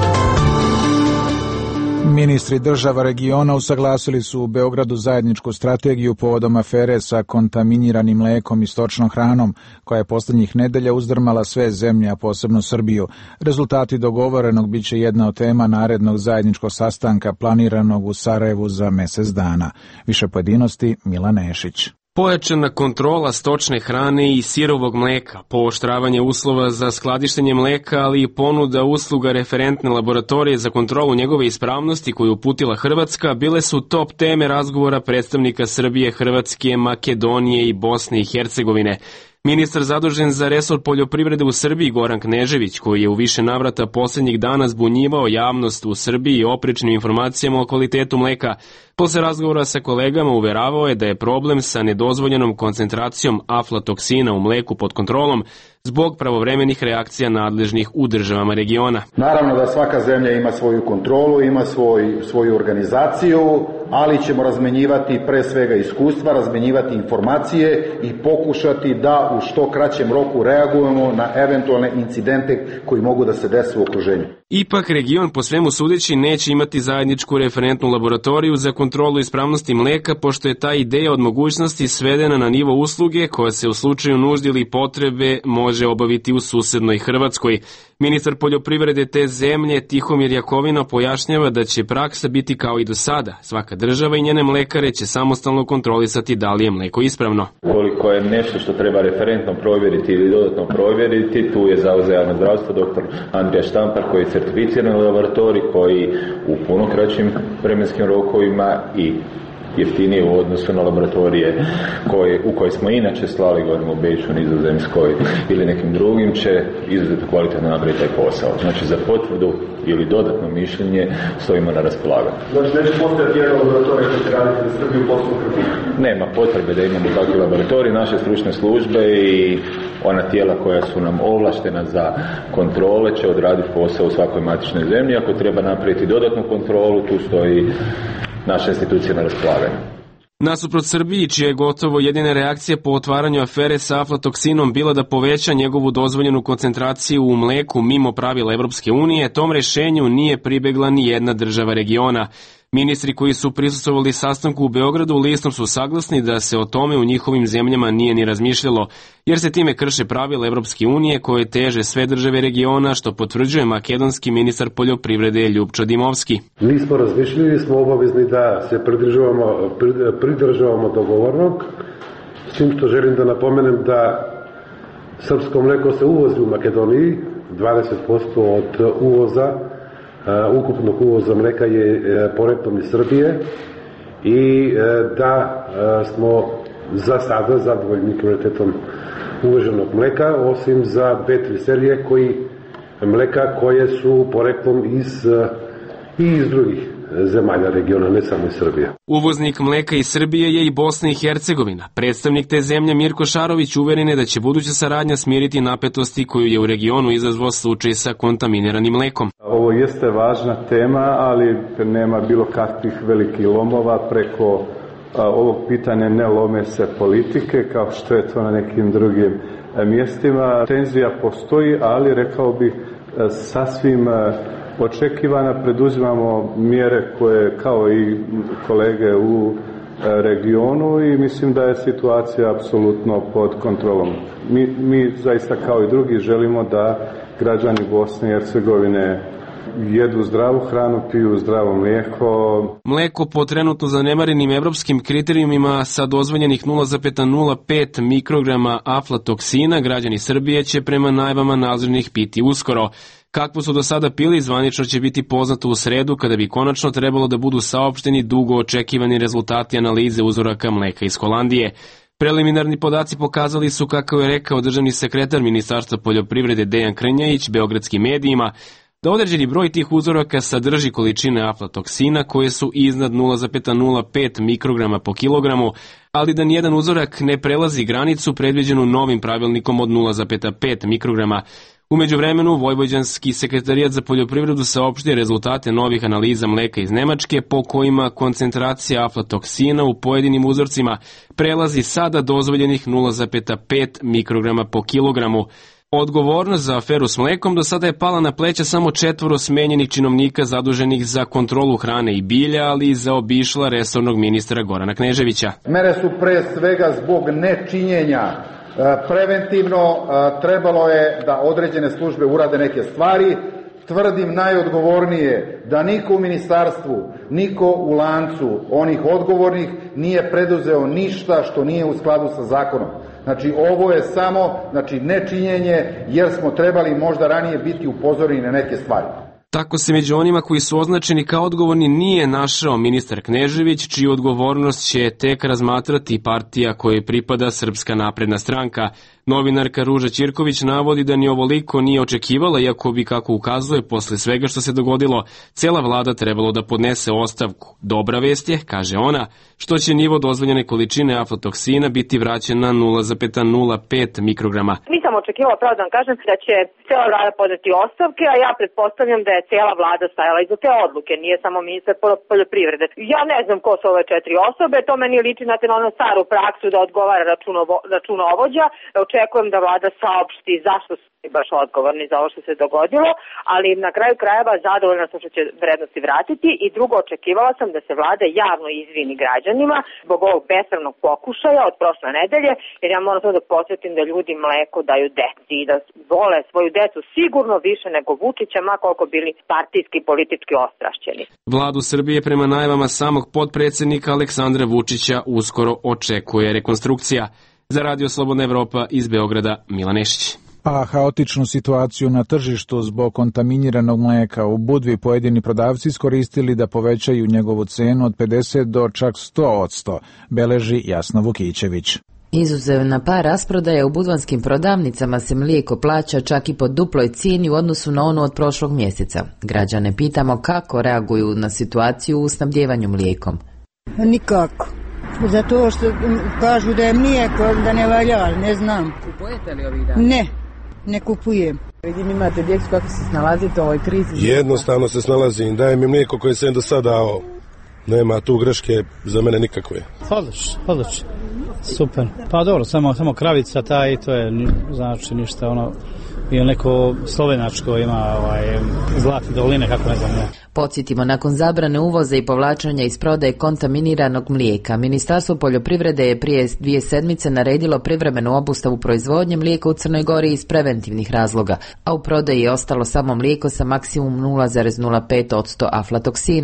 Ministri država regiona usaglasili su u Beogradu zajedničku strategiju povodom afere sa kontaminiranim mlekom i stočnom hranom, koja je poslednjih nedelja uzdrmala sve zemlje, a posebno Srbiju. Rezultati dogovorenog biće jedna od tema narednog zajedničkog sastanka planiranog u Sarajevu za mesec dana. Više pojedinosti Milan Nešić. Pojačana kontrola stočne hrane i sirovog mleka, pooštravanje uslova za skladištenje mleka, ali i ponuda usluga referentne laboratorije za kontrolu njegove ispravnosti koju uputila Hrvatska, bile su top teme razgovora predstavnika Srbije, Hrvatske, Makedonije i Bosne i Hercegovine. Ministar zadužen za resor poljoprivrede u Srbiji Goran Knežević, koji je u više navrata posljednjih dana zbunjivao javnost u Srbiji oprečnim informacijama o kvalitetu mleka, posle razgovora sa kolegama uveravao je da je problem sa nedozvoljenom koncentracijom aflatoksina u mleku pod kontrolom zbog pravovremenih reakcija nadležnih u državama regiona. Naravno da svaka zemlja ima svoju kontrolu, ima svoj, svoju organizaciju, ali ćemo razmenjivati pre svega iskustva, razmenjivati informacije i pokušati da u što kraćem roku reagujemo na eventualne incidente koji mogu da se desi u okruženju. Ipak region po svemu sudeći neće imati zajedničku referentnu laboratoriju za kontrolu ispravnosti mleka, pošto je ta ideja od mogućnosti svedena na nivo usluge koja se u slučaju nužde ili potrebe može obaviti u susednoj Hrvatskoj. Ministar poljoprivrede te zemlje Tihomir Jakovina pojašnjava da će praksa biti kao i do sada. Svaka država i njene mlekare će samostalno kontrolisati da li je mleko ispravno. Koliko je nešto što treba referentno provjeriti ili dodatno provjeriti, tu je Zavod za javno zdravstvo doktor Andrija Štampar koji je certificiran laboratorij koji u puno kraćim vremenskim rokovima i jeftinije u odnosu na laboratorije koje, u koje smo inače slali godinu u Beču, Nizozemskoj ili nekim drugim, će izuzetno kvalitetno napraviti taj posao. Znači za potvrdu ili dodatno mišljenje stojimo na raspolaganju. Znači neće postojati jedan laboratorij koji će raditi za Srbiju poslu krvi? Nema potrebe da imamo takvi laboratorij, naše stručne službe i ona tijela koja su nam ovlaštena za kontrole će odraditi posao u svakoj matičnoj zemlji. Ako treba napraviti dodatnu kontrolu, tu stoji naša institucija na raspolaganju. Nasuprot Srbiji, čija je gotovo jedina reakcija po otvaranju afere sa aflatoksinom bila da poveća njegovu dozvoljenu koncentraciju u mleku mimo pravila Evropske unije, tom rešenju nije pribegla ni jedna država regiona. Ministri koji su prisustvovali sastanku u Beogradu listom su saglasni da se o tome u njihovim zemljama nije ni razmišljalo, jer se time krše pravila Evropske unije koje teže sve države regiona, što potvrđuje makedonski ministar poljoprivrede Ljupčo Dimovski. Nismo razmišljali, smo obavezni da se pridržavamo, pridržavamo dogovornog, s tim što želim da napomenem da Srpsko mleko se uvozi u Makedoniji, dvadeset posto od uvoza, ukupnog uvoza mleka je poreklom iz Srbije i da smo za sada zadovoljni kvalitetom uveženog mleka, osim za Betviselije koji mleka koje su poreklom iz, i iz drugih zemalja regiona, ne samo iz Srbije. Uvoznik mleka iz Srbije je i Bosna i Hercegovina. Predstavnik te zemlje Mirko Šarović uveren je da će buduća saradnja smiriti napetosti koju je u regionu izazvao slučaj sa kontaminiranim mlekom. Ovo jeste važna tema, ali nema bilo kakvih velikih lomova preko ovog pitanja, ne lome se politike kao što je to na nekim drugim mjestima. Tenzija postoji, ali rekao bih sasvim očekivana, preduzimamo mjere koje kao i kolege u regionu i mislim da je situacija apsolutno pod kontrolom. Mi, mi zaista kao i drugi želimo da građani Bosne i Hercegovine jedu zdravu hranu, piju zdravo mlijeko. Mleko po trenutno zanemarenim evropskim kriterijumima sa dozvoljenih nula zarez nula pet mikrograma aflatoksina građani Srbije će prema najavama nadzornih piti uskoro. Kakvo su do sada pili, zvanično će biti poznato u sredu kada bi konačno trebalo da budu saopšteni dugo očekivani rezultati analize uzoraka mleka iz Holandije. Preliminarni podaci pokazali su, kako je rekao državni sekretar Ministarstva poljoprivrede Dejan Krnjajić beogradskim medijima, da određeni broj tih uzoraka sadrži količine aflatoksina koje su iznad nula zarez nula pet mikrograma po kilogramu, ali da nijedan uzorak ne prelazi granicu predviđenu novim pravilnikom od nula zarez pet mikrograma. U međuvremenu, Vojvođanski sekretarijat za poljoprivredu saopštio rezultate novih analiza mleka iz Nemačke po kojima koncentracija aflatoksina u pojedinim uzorcima prelazi sada dozvoljenih nula zarez pet mikrograma po kilogramu. Odgovornost za aferu s mlekom do sada je pala na pleća samo četvoro smenjenih činovnika zaduženih za kontrolu hrane i bilja, ali i zaobišla resornog ministra Gorana Kneževića. Mere su pre svega zbog nečinjenja. Preventivno trebalo je da određene službe urade neke stvari. Tvrdim najodgovornije da niko u ministarstvu, niko u lancu onih odgovornih nije preduzeo ništa što nije u skladu sa zakonom. Znači ovo je samo znači, nečinjenje jer smo trebali možda ranije biti upozoreni na neke stvari. Tako se među onima koji su označeni kao odgovorni nije našao ministar Knežević, čiju odgovornost će tek razmatrati partija kojoj pripada Srpska napredna stranka. Novinarka Ruža Ćirković navodi da ni ovoliko nije očekivala, iako bi, kako ukazuje, posle svega što se dogodilo, cela vlada trebalo da podnese ostavku. Dobra vest je, kaže ona, što će nivo dozvoljene količine aflatoksina biti vraćen na nula zarez nula pet mikrograma. Nisam očekivala, pravo da vam kažem, da će cela vlada podneti ostavke, a ja pretpostavljam da je cela vlada stajala iza te odluke, nije samo ministar poljoprivrede. Ja ne znam ko su ove četiri osobe, to meni liči na onu staru praksu da odgovara računovo, računovođa. Očekujem da vlada saopšti zašto su baš odgovorni za ovo što se dogodilo, ali na kraju krajeva zadovoljna sam što će vrednosti vratiti i drugo, očekivala sam da se vlada javno izvini građanima zbog ovog besramnog pokušaja od prošle nedelje, jer ja moram da podsjetim da ljudi mleko daju deci i da vole svoju decu sigurno više nego Vučića, ma koliko bili partijski politički ostrašćeni. Vladu Srbije prema najavama samog potpredsjednika Aleksandra Vučića uskoro očekuje rekonstrukcija. Za Radio Slobodna Evropa iz Beograda, Milan Nešić. A haotičnu situaciju na tržištu zbog kontaminiranog mleka u Budvi pojedini prodavci iskoristili da povećaju njegovu cenu od pedeset do čak sto posto, beleži Jasna Vukićević. Izuzev na par rasprodaja u budvanskim prodavnicama se mlijeko plaća čak i po duploj cijeni u odnosu na onu od prošlog mjeseca. Građane pitamo kako reaguju na situaciju u snabdjevanju mlijekom. Nikako. Zato što kažu da je mlijeko, da ne valja, ali ne znam. Kupujete li ovih dana? Ne, ne kupujem. Vidim, imate djecu, kako se snalazite u ovoj krizi? Jednostavno se snalazim, daje mi mlijeko koje sam do sada dao. Nema tu greške za mene nikakve. Odlično, odlično. Super. Pa dobro, samo, samo kravica ta i to je, znači ništa ono, i neko slovenačko ima ovaj, zlatne doline, kako ne znam ne. Podsjetimo, nakon zabrane uvoza i povlačenja iz prodaje kontaminiranog mlijeka, Ministarstvo poljoprivrede je prije dvije sedmice naredilo privremenu obustavu proizvodnje mlijeka u Crnoj Gori iz preventivnih razloga, a u prodaji je ostalo samo mlijeko sa maksimum nula zarez nula pet posto aflatoksina.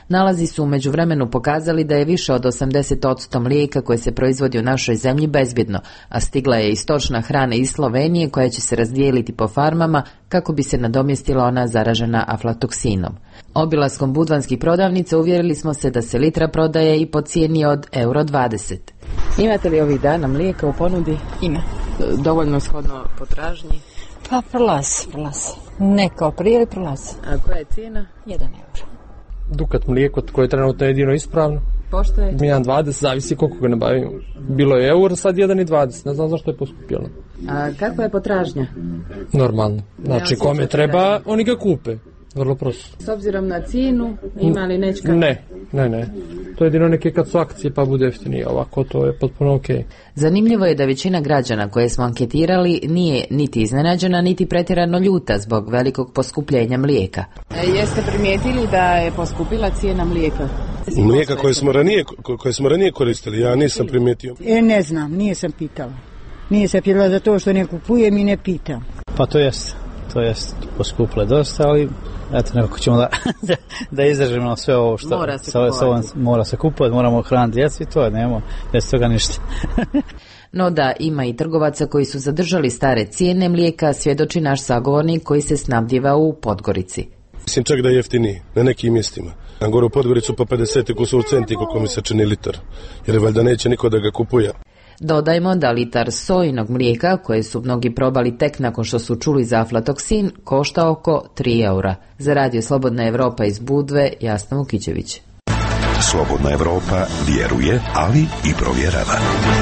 Nalazi su u međuvremenu pokazali da je više od osamdeset posto mlijeka koje se proizvodi u našoj zemlji bezbjedno, a stigla je i stočna hrana iz Slovenije koja će se razdijeliti po farmama kako bi se nadomjestila ona zaražena aflatoksinom. Obilaskom budvanskih prodavnica uvjerili smo se da se litra prodaje i po cijeni od euro dvadeset. Imate li ovih dana mlijeka u ponudi? Ima. Dovoljno shodno potražnji? Pa prolazi, prolazi. Ne kao prije, ali prolazi. A koja je cijena? Jedan euro. Dukat mlijeko koje je trenutno jedino ispravno. Pošto je? jedan dvadeset, zavisi koliko ga nabavimo. Bilo je euro, sad jedan dvadeset, ne znam zašto je poskupilo. A kakva je potražnja? Normalno. Znači, kome treba, oni ga kupe. Vrlo prosto. S obzirom na cijenu, ima li nečka? Ne, ne, ne. To je jedino neke kad su akcije pa bude jeftinije, ovako to je potpuno ok. Zanimljivo je da većina građana koje smo anketirali nije niti iznenađena, niti pretjerano ljuta zbog velikog poskupljenja mlijeka. E, jeste primijetili da je poskupila cijena mlijeka? Mlijeka koje smo ranije, koje smo ranije koristili, ja nisam primijetio. E, ne znam, nije sam pitala. Nije se pitala za to što ne kupujem i ne pitam. Pa to jest, to jest, poskupile dosta, ali eto, nekako ćemo da, da, da izdržimo sve ovo što mora se, sa, sa ovom, mora se kupovati, moramo hraniti djecu i to je, nema bez toga ništa. No da ima i trgovaca koji su zadržali stare cijene mlijeka, svjedoči naš sagovornik koji se snabdjeva u Podgorici. Mislim čak da je jeftiniji na nekim mjestima. Na gore u Podgoricu po pedeset kusur centi koliko mi se čini litar, jer valjda neće niko da ga kupuje. Dodajmo da litar sojinog mlijeka, koje su mnogi probali tek nakon što su čuli za aflatoksin, košta oko tri eura. Za radio Slobodna Evropa iz Budve, Jasna Vukićević. Slobodna Evropa vjeruje, ali i provjerava.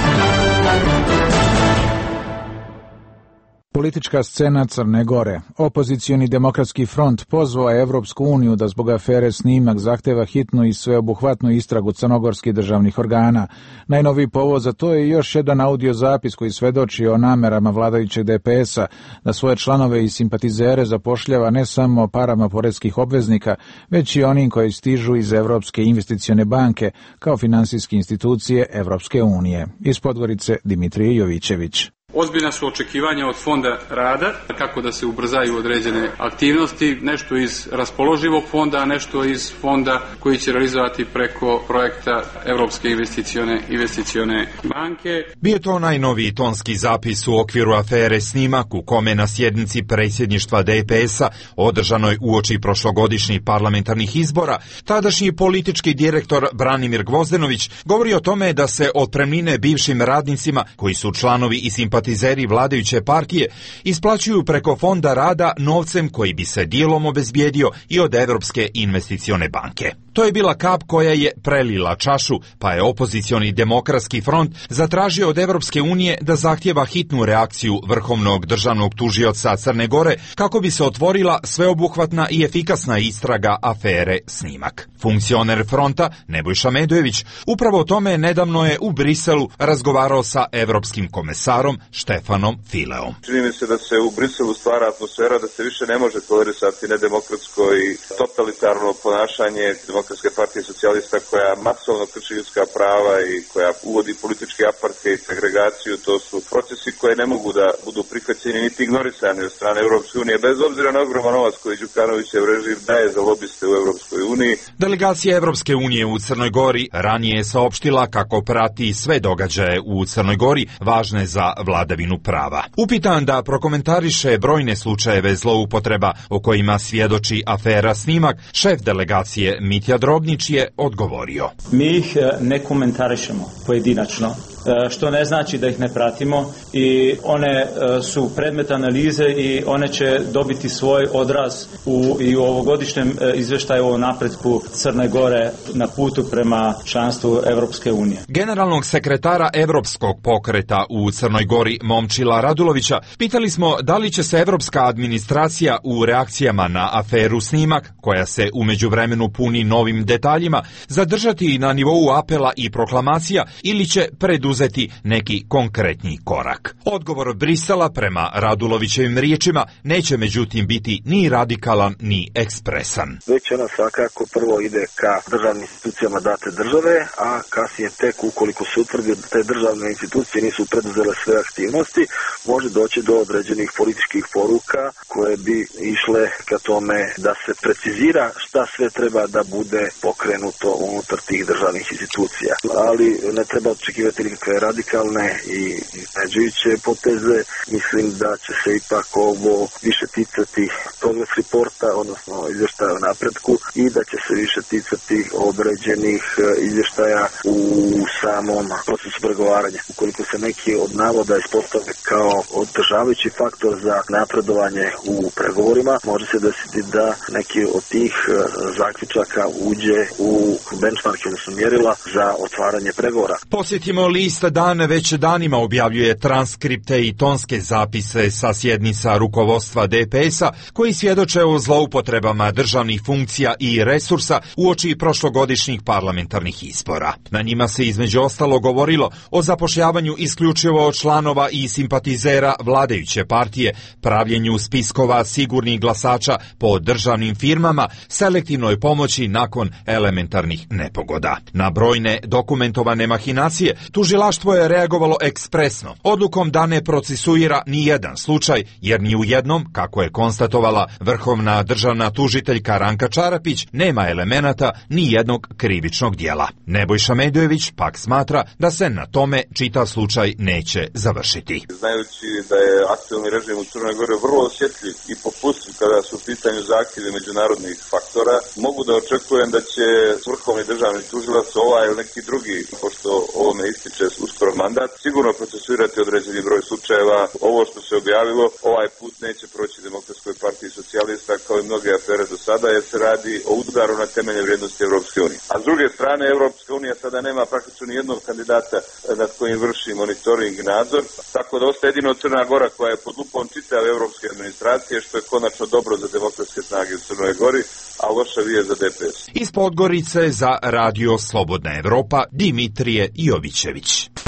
Politička scena Crne Gore. Opozicioni demokratski front pozvao je Evropsku uniju da zbog afere Snimak zahteva hitnu i sveobuhvatnu istragu crnogorskih državnih organa. Najnoviji povod za to je još jedan audio zapis koji svedoči o namerama vladajućeg D P S-a da svoje članove i simpatizere zapošljava ne samo parama poreskih obveznika, već i onim koji stižu iz Evropske investicione banke kao finansijske institucije Evropske unije. Iz Podgorice Dimitrije Jovićević. Ozbiljna su očekivanja od fonda rada, kako da se ubrzaju određene aktivnosti, nešto iz raspoloživog fonda, a nešto iz fonda koji će realizovati preko projekta Europske investicione, investicione banke. Bio je to najnoviji tonski zapis u okviru afere Snimak, u kome na sjednici predsjedništva D P S-a, održanoj uoči prošlogodišnjih parlamentarnih izbora, tadašnji politički direktor Branimir Gvozdenović govori o tome da se otpremnine bivšim radnicima, koji su članovi i simpatizeri simpatizeri vladajuće partije, isplaćuju preko fonda rada novcem koji bi se dijelom obezbijedio i od Europske investicione banke. To je bila kap koja je prelila čašu, pa je opozicioni demokratski front zatražio od Europske unije da zahtjeva hitnu reakciju Vrhovnog državnog tužioca Crne Gore kako bi se otvorila sveobuhvatna i efikasna istraga afere Snimak. Funkcioner fronta Nebojša Medojević upravo o tome nedavno je u Briselu razgovarao sa europskim komesarom Štefanom Fileom. Čini mi se da se u Briselu stvara atmosfera da se više ne može tolerisati nedemokratsko i totalitarno ponašanje Demokratske partije socijalista koja masovno krši ljudska prava i koja uvodi politički apartheid i segregaciju. To su procesi koje ne mogu da budu prihvaćeni niti ignorisani od strane Europske unije, bez obzira na ogroman novac koji Đukanovićev režim daje za lobiste u Europskoj uniji. Delegacija Europske unije u Crnoj Gori ranije je saopštila kako prati sve događaje u Crnoj Gori važne za vladavinu prava. Upitan da prokomentariše brojne slučajeve zloupotreba o kojima svjedoči afera Snimak, šef delegacije Mitja Drobnić je odgovorio. Mi ih ne komentarišemo pojedinačno, što ne znači da ih ne pratimo i one su predmet analize i one će dobiti svoj odraz u, i u ovogodišnjem izvještaju o napretku Crne Gore na putu prema članstvu Europske unije. Generalnog sekretara Europskog pokreta u Crnoj Gori Momčila Radulovića pitali smo da li će se europska administracija u reakcijama na aferu Snimak, koja se u međuvremenu puni novim detaljima, zadržati na nivou apela i proklamacija ili će preduzeti poduzeti neki konkretni korak. Odgovor od Brisela prema Radulovićevim riječima neće međutim biti ni radikalan ni ekspresan. Već ona svakako prvo ide ka državnim institucijama date države, a kasnije tek ukoliko se utvrdi da te državne institucije nisu preduzele sve aktivnosti, može doći do određenih političkih poruka koje bi išle ka tome da se precizira šta sve treba da bude pokrenuto unutar tih državnih institucija. Ali ne treba očekivati nikakve radikalne i iznenađujuće poteze. Mislim da će se ipak ovo više ticati progress reporta, odnosno izvještaja o napretku, i da će se više ticati određenih izvještaja u samom procesu pregovaranja. Ukoliko se neki od navoda ispostave kao otežavajući faktor za napredovanje u pregovorima, može se desiti da neki od tih zaključaka uđe u benchmarke, odnosno mjerila za otvaranje pregovora. Posjetimo list Dan već danima objavljuje transkripte i tonske zapise sa sjednica rukovodstva D P S-a koji svjedoče o zloupotrebama državnih funkcija i resursa uoči prošlogodišnjih parlamentarnih izbora. Na njima se između ostalo govorilo o zapošljavanju isključivo članova i simpatizera vladajuće partije, pravljenju spiskova sigurnih glasača po državnim firmama, selektivnoj pomoći nakon elementarnih nepogoda. Na brojne dokumentovane mahinacije tužilaštvo je reagovalo ekspresno, odlukom da ne procesuira ni jedan slučaj, jer ni u jednom, kako je konstatovala vrhovna državna tužiteljka Ranka Čarapić, nema elemenata ni jednog krivičnog dijela. Nebojša Medojević pak smatra da se na tome čitav slučaj neće završiti. Znajući da je aktualni režim u Crnoj Gori vrlo osjetljiv i popustljiv kada su u pitanju zahtjevi međunarodnih faktora, mogu da očekujem da će vrhovni državni tužilac ovaj ili neki drugi, pošto ovome ističe uskoro mandat, sigurno procesuirati određeni broj slučajeva. Ovo što se objavilo ovaj put neće proći Demokratskoj partiji socijalista kao i mnoge afere do sada, jer se radi o udaru na temelje vrijednosti Europske unije. A s druge strane, Europska unija sada nema praktično ni jednog kandidata nad kojim vrši monitoring i nadzor, tako da ostaje jedino Crna Gora koja je pod lupom čitave europske administracije, što je konačno dobro za demokratske snage u Crnoj Gori, a loša vijest za D P S. Iz Podgorice za Radio Slobodna Evropa, Dimitrije Jovićević.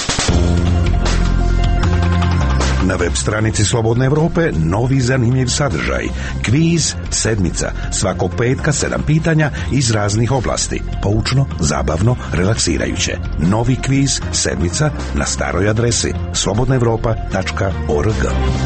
Na web stranici Slobodne Evrope novi zanimljiv sadržaj. Kviz sedmica. Svakog petka sedam pitanja iz raznih oblasti. Poučno, zabavno, relaksirajuće. Novi kviz sedmica na staroj adresi slobodna evropa tačka org.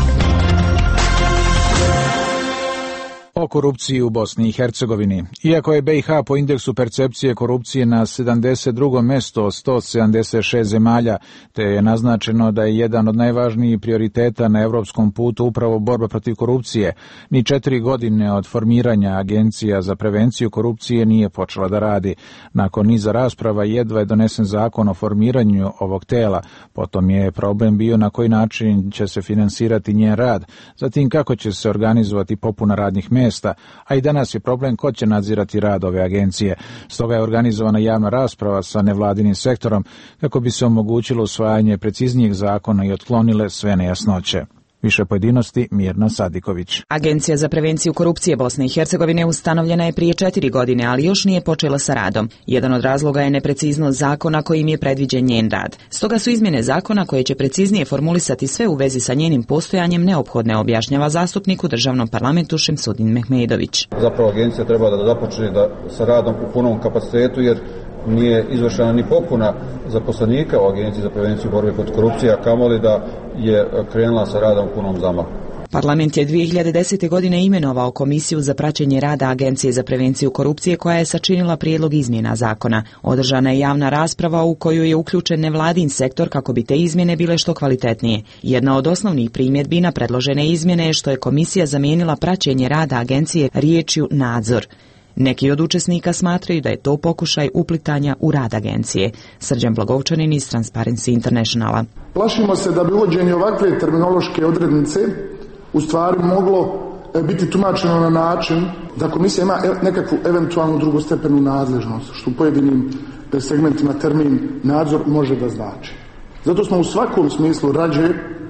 O korupciji u Bosni i Hercegovini. Iako je B i H po indeksu percepcije korupcije na sedamdeset drugom mjestu od sto sedamdeset šest zemalja, te je naznačeno da je jedan od najvažnijih prioriteta na europskom putu upravo borba protiv korupcije, ni četiri godine od formiranja Agencija za prevenciju korupcije nije počela da radi. Nakon niza rasprava jedva je donesen zakon o formiranju ovog tela, potom je problem bio na koji način će se finansirati njen rad, zatim kako će se organizovati popuna radnih mjesta, a i danas je problem ko će nadzirati rad ove agencije. Stoga je organizovana javna rasprava sa nevladinim sektorom kako bi se omogućilo usvajanje preciznijeg zakona i otklonile sve nejasnoće. Više pojedinosti Mirna Sadiković. Agencija za prevenciju korupcije Bosne i Hercegovine ustanovljena je prije četiri godine, ali još nije počela sa radom. Jedan od razloga je nepreciznost zakona kojim je predviđen njen rad. Stoga su izmjene zakona koje će preciznije formulisati sve u vezi sa njenim postojanjem neophodne, objašnjava zastupnik u državnom parlamentu Šemsudin Mehmedović. Zapravo agencija treba da započne da sa radom u punom kapacitetu, jer nije izvršena ni popuna zaposlenika u Agenciji za prevenciju borbe protiv korupcije, a kamoli da je krenula sa radom u punom zamahu. Parlament je dvije hiljade desete. godine imenovao Komisiju za praćenje rada Agencije za prevenciju korupcije koja je sačinila prijedlog izmjena zakona. Održana je javna rasprava u koju je uključen nevladin sektor kako bi te izmjene bile što kvalitetnije. Jedna od osnovnih primjedbi na predložene izmjene je što je komisija zamijenila praćenje rada agencije riječju nadzor. Neki od učesnika smatraju da je to pokušaj uplitanja u rad agencije. Srđan Blagovčanin iz Transparency Internationala. Plašimo se da bi uvođenje ovakve terminološke odrednice u stvari moglo biti tumačeno na način da komisija ima nekakvu eventualnu drugostepenu nadležnost, što u pojedinim segmentima termin nadzor može da znači. Zato smo u svakom smislu rađe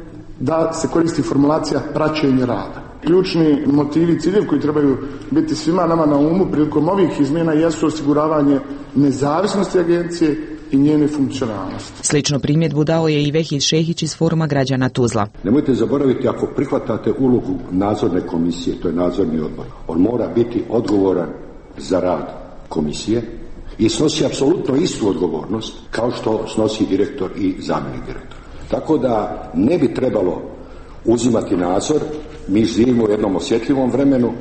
da se koristi formulacija praćenje rada. Ključni motivi i ciljevi koji trebaju biti svima nama na umu prilikom ovih izmjena jesu osiguravanje nezavisnosti agencije i njene funkcionalnosti. Sličnu primjedbu dao je i Vehid Šehić iz Foruma građana Tuzla. Nemojte zaboraviti, ako prihvatate ulogu nadzorne komisije, to je nadzorni odbor, on mora biti odgovoran za rad komisije i snosi apsolutno istu odgovornost kao što snosi direktor i zamjenik direktora. Tako da ne bi trebalo uzimati nadzor, mi živimo u jednom osjetljivom vremenu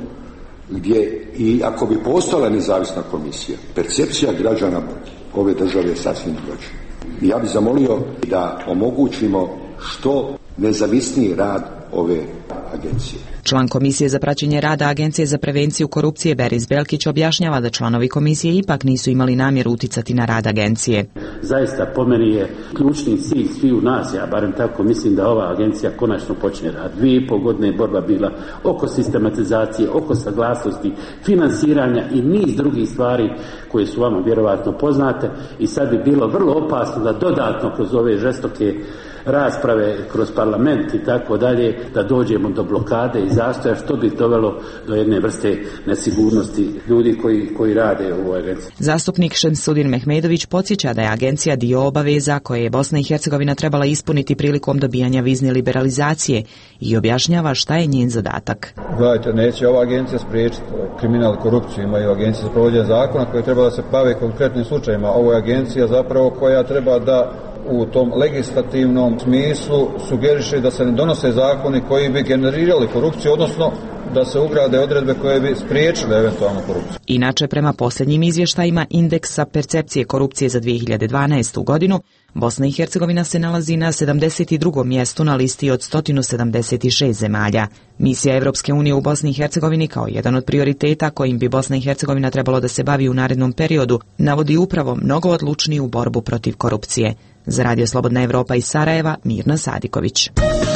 gdje i ako bi postojala nezavisna komisija, percepcija građana ove države je sasvim drugačija. Ja bih zamolio da omogućimo što nezavisniji rad ove agencije. Član Komisije za praćenje rada Agencije za prevenciju korupcije Beris Belkić objašnjava da članovi komisije ipak nisu imali namjeru uticati na rad agencije. Zaista po meni je ključni cilj sviju nas, ja barem tako mislim, da ova agencija konačno počne rad. Dvije i pol godine borba bila oko sistematizacije, oko saglasnosti, finansiranja i niz drugih stvari koje su vama vjerovatno poznate i sad bi bilo vrlo opasno da dodatno kroz ove žestoke rasprave kroz parlament i tako dalje da dođemo do blokade i zastoja, što bi dovelo do jedne vrste nesigurnosti ljudi koji, koji rade u ovoj agenciji. Zastupnik Šemsudin Mehmedović podsjeća da je agencija dio obaveza koje je Bosna i Hercegovina trebala ispuniti prilikom dobijanja vizne liberalizacije i objašnjava šta je njen zadatak. Gledajte, neće ova agencija spriječiti kriminal i korupciju, imaju agencije za provođenje zakona koje treba da se bave konkretnim slučajima. Ovo je agencija zapravo koja treba da u tom legislativnom smislu sugeriše da se ne donose zakoni koji bi generirali korupciju, odnosno da se ugrade odredbe koje bi spriječile eventualnu korupciju. Inače, prema posljednjim izvještajima indeksa percepcije korupcije za dvije hiljade dvanaestu godinu, Bosna i Hercegovina se nalazi na sedamdeset drugom mjestu na listi od sto sedamdeset šest zemalja. Misija Evropske unije u Bosni i Hercegovini kao jedan od prioriteta kojim bi Bosna i Hercegovina trebalo da se bavi u narednom periodu navodi upravo mnogo odlučniju borbu protiv korupcije. Za Radio Slobodna Evropa iz Sarajeva, Mirna Sadiković.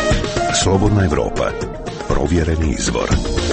Slobodna Evropa. Provjereni izvor.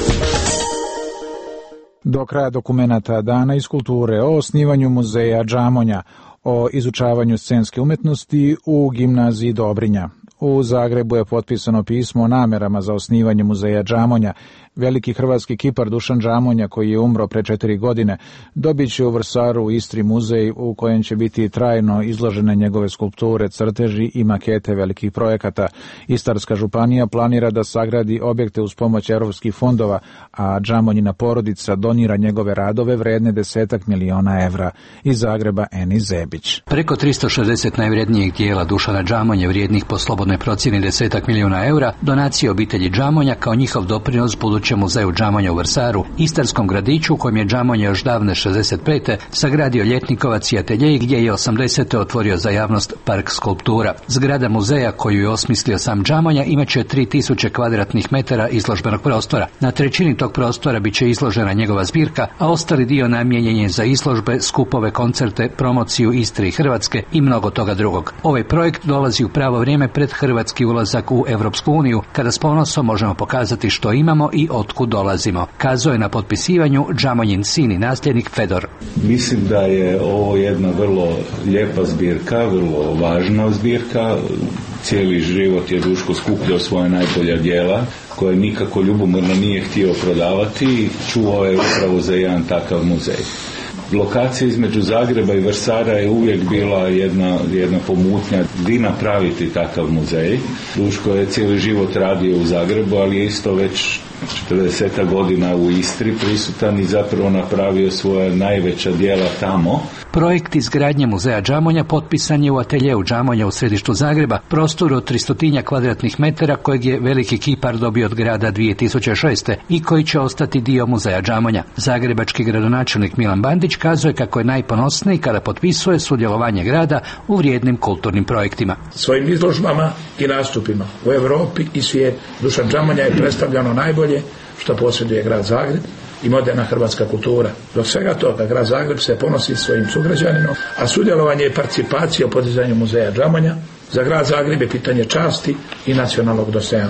Do kraja dokumenata Dana iz kulture o osnivanju muzeja Džamonja, o izučavanju scenske umjetnosti u gimnaziji Dobrinja. U Zagrebu je potpisano pismo o namerama za osnivanje muzeja Džamonja. Veliki hrvatski kipar Dušan Džamonja, koji je umro pre četiri godine, dobit će u Vrsaru u Istri muzej u kojem će biti trajno izložene njegove skulpture, crteži i makete velikih projekata. Istarska županija planira da sagradi objekte uz pomoć europskih fondova, a Džamonjina porodica donira njegove radove vredne desetak miliona evra. Iz Zagreba Eni Zebić. Preko tristo šezdeset najvrednijih dijela Dušana Džamonje, vrijednih po slobodnoj procjeni desetak miliona eura, donacije obitelji Džamonja kao njihov doprinos budućem muzeju Džamonja u Vrsaru, istarskom gradiću u kojem je Džamonja još davne šezdeset pete sagradio ljetnikovac i atelje gdje je osamdesete otvorio za javnost park skulptura. Zgrada muzeja koju je osmislio sam Džamonja imaće tri tisuće kvadratnih metara izložbenog prostora. Na trećini tog prostora bit će izložena njegova zbirka, a ostali dio namijenjen je za izložbe, skupove, koncerte, promociju Istre i Hrvatske i mnogo toga drugog. Ovaj projekt dolazi u pravo vrijeme pred hrvatski ulazak u Europsku uniju, kada s ponosom možemo pokazati što imamo i otkud dolazimo, kazao je na potpisivanju Džamonjin sin i nasljednik Fedor. Mislim da je ovo jedna vrlo lijepa zbirka, vrlo važna zbirka. Cijeli život je Duško skupljao svoje najbolja djela koje nikako ljubomorno nije htio prodavati i čuvao je upravo za jedan takav muzej. Lokacija između Zagreba i Vrsara je uvijek bila jedna, jedna pomutnja gdje napraviti takav muzej. Duško je cijeli život radio u Zagrebu, ali je isto već četrdeset godina u Istri prisutan i zapravo napravio svoja najveća djela tamo. Projekt izgradnje muzeja Džamonja potpisan je u ateljeu Džamonja u središtu Zagreba, prostoru od tristotinja kvadratnih metara kojeg je veliki kipar dobio od grada dvije tisuće šeste i koji će ostati dio muzeja Džamonja. Zagrebački gradonačelnik Milan Bandić kazuje kako je najponosniji kada potpisuje sudjelovanje grada u vrijednim kulturnim projektima. Svojim izložbama i nastupima u Europi i svijetu Dušan Džamonja je predstavljano najbolje što posjeduje grad Zagreb i moderna hrvatska kultura. Do svega toga grad Zagreb se ponosi svojim sugrađaninom, a sudjelovanje i participacija u podizanju muzeja Džamonja za grad Zagreb je pitanje časti i nacionalnog dostojanstva.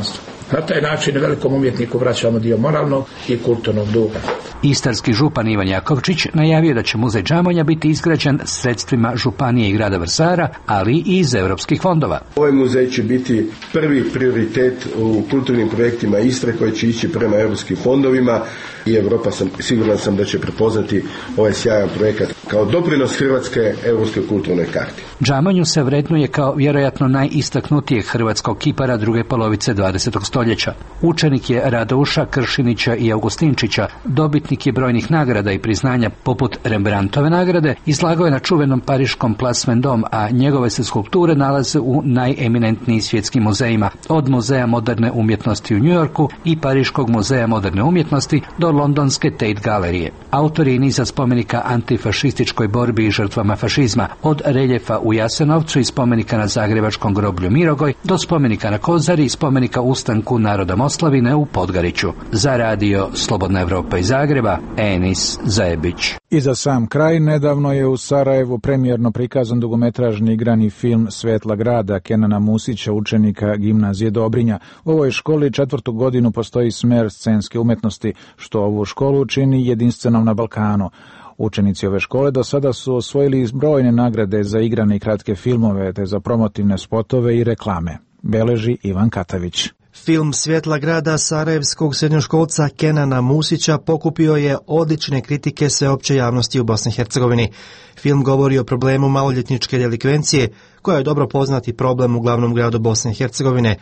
Na taj način velikom umjetniku vraćamo dio moralnog i kulturnog duga. Istarski župan Ivan Jakovčić najavio da će muzej Džamonja biti izgrađen sredstvima županije i grada Vrsara, ali i iz europskih fondova. Ovaj muzej će biti prvi prioritet u kulturnim projektima Istre koji će ići prema europskim fondovima i Europa sam, siguran sam da će prepoznati ovaj sjajan projekat kao doprinos Hrvatske europskoj kulturnoj karti. Džamonju se vrednuje kao vjerojatno najistaknutijeg hrvatskog kipara druge polovice dvadesetog stoljeća. Učenik je Radouša, Kršinića i Augustinčića, dobitnik je brojnih nagrada i priznanja poput Rembrandtove nagrade, izlagao je na čuvenom pariškom Place Vendôme, a njegove se skulpture nalaze u najeminentnijim svjetskim muzejima, od Muzeja moderne umjetnosti u Njujorku i Pariškog muzeja moderne umjetnosti do londonske Tate galerije. Autor je niza spomenika antifašističkoj borbi i žrtvama fašizma, od reljefa u Jasenovcu i spomenika na zagrebačkom groblju Mirogoj do spomenika na Kozari i spomenika ustanku naroda Moslavine u Podgoriću. Za radio Slobodna Evropa iz Zagreba, Enis Zajebić. I za sam kraj, nedavno je u Sarajevu premijerno prikazan dugometražni igrani film Svetla grada Kenana Musića, učenika gimnazije Dobrinja. U ovoj školi četvrtu godinu postoji smer scenske umetnosti, što ovu školu čini jedinstvenom na Balkanu. Učenici ove škole do sada su osvojili brojne nagrade za igrane i kratke filmove, te za promotivne spotove i reklame. Beleži Ivan Katavić. Film Svjetla grada sarajevskog srednjoškolca Kenana Musića pokupio je odlične kritike sveopće javnosti u Bosni i Hercegovini. Film govori o problemu maloljetničke delikvencije, koja je dobro poznati problem u glavnom gradu Bosne i Hercegovine.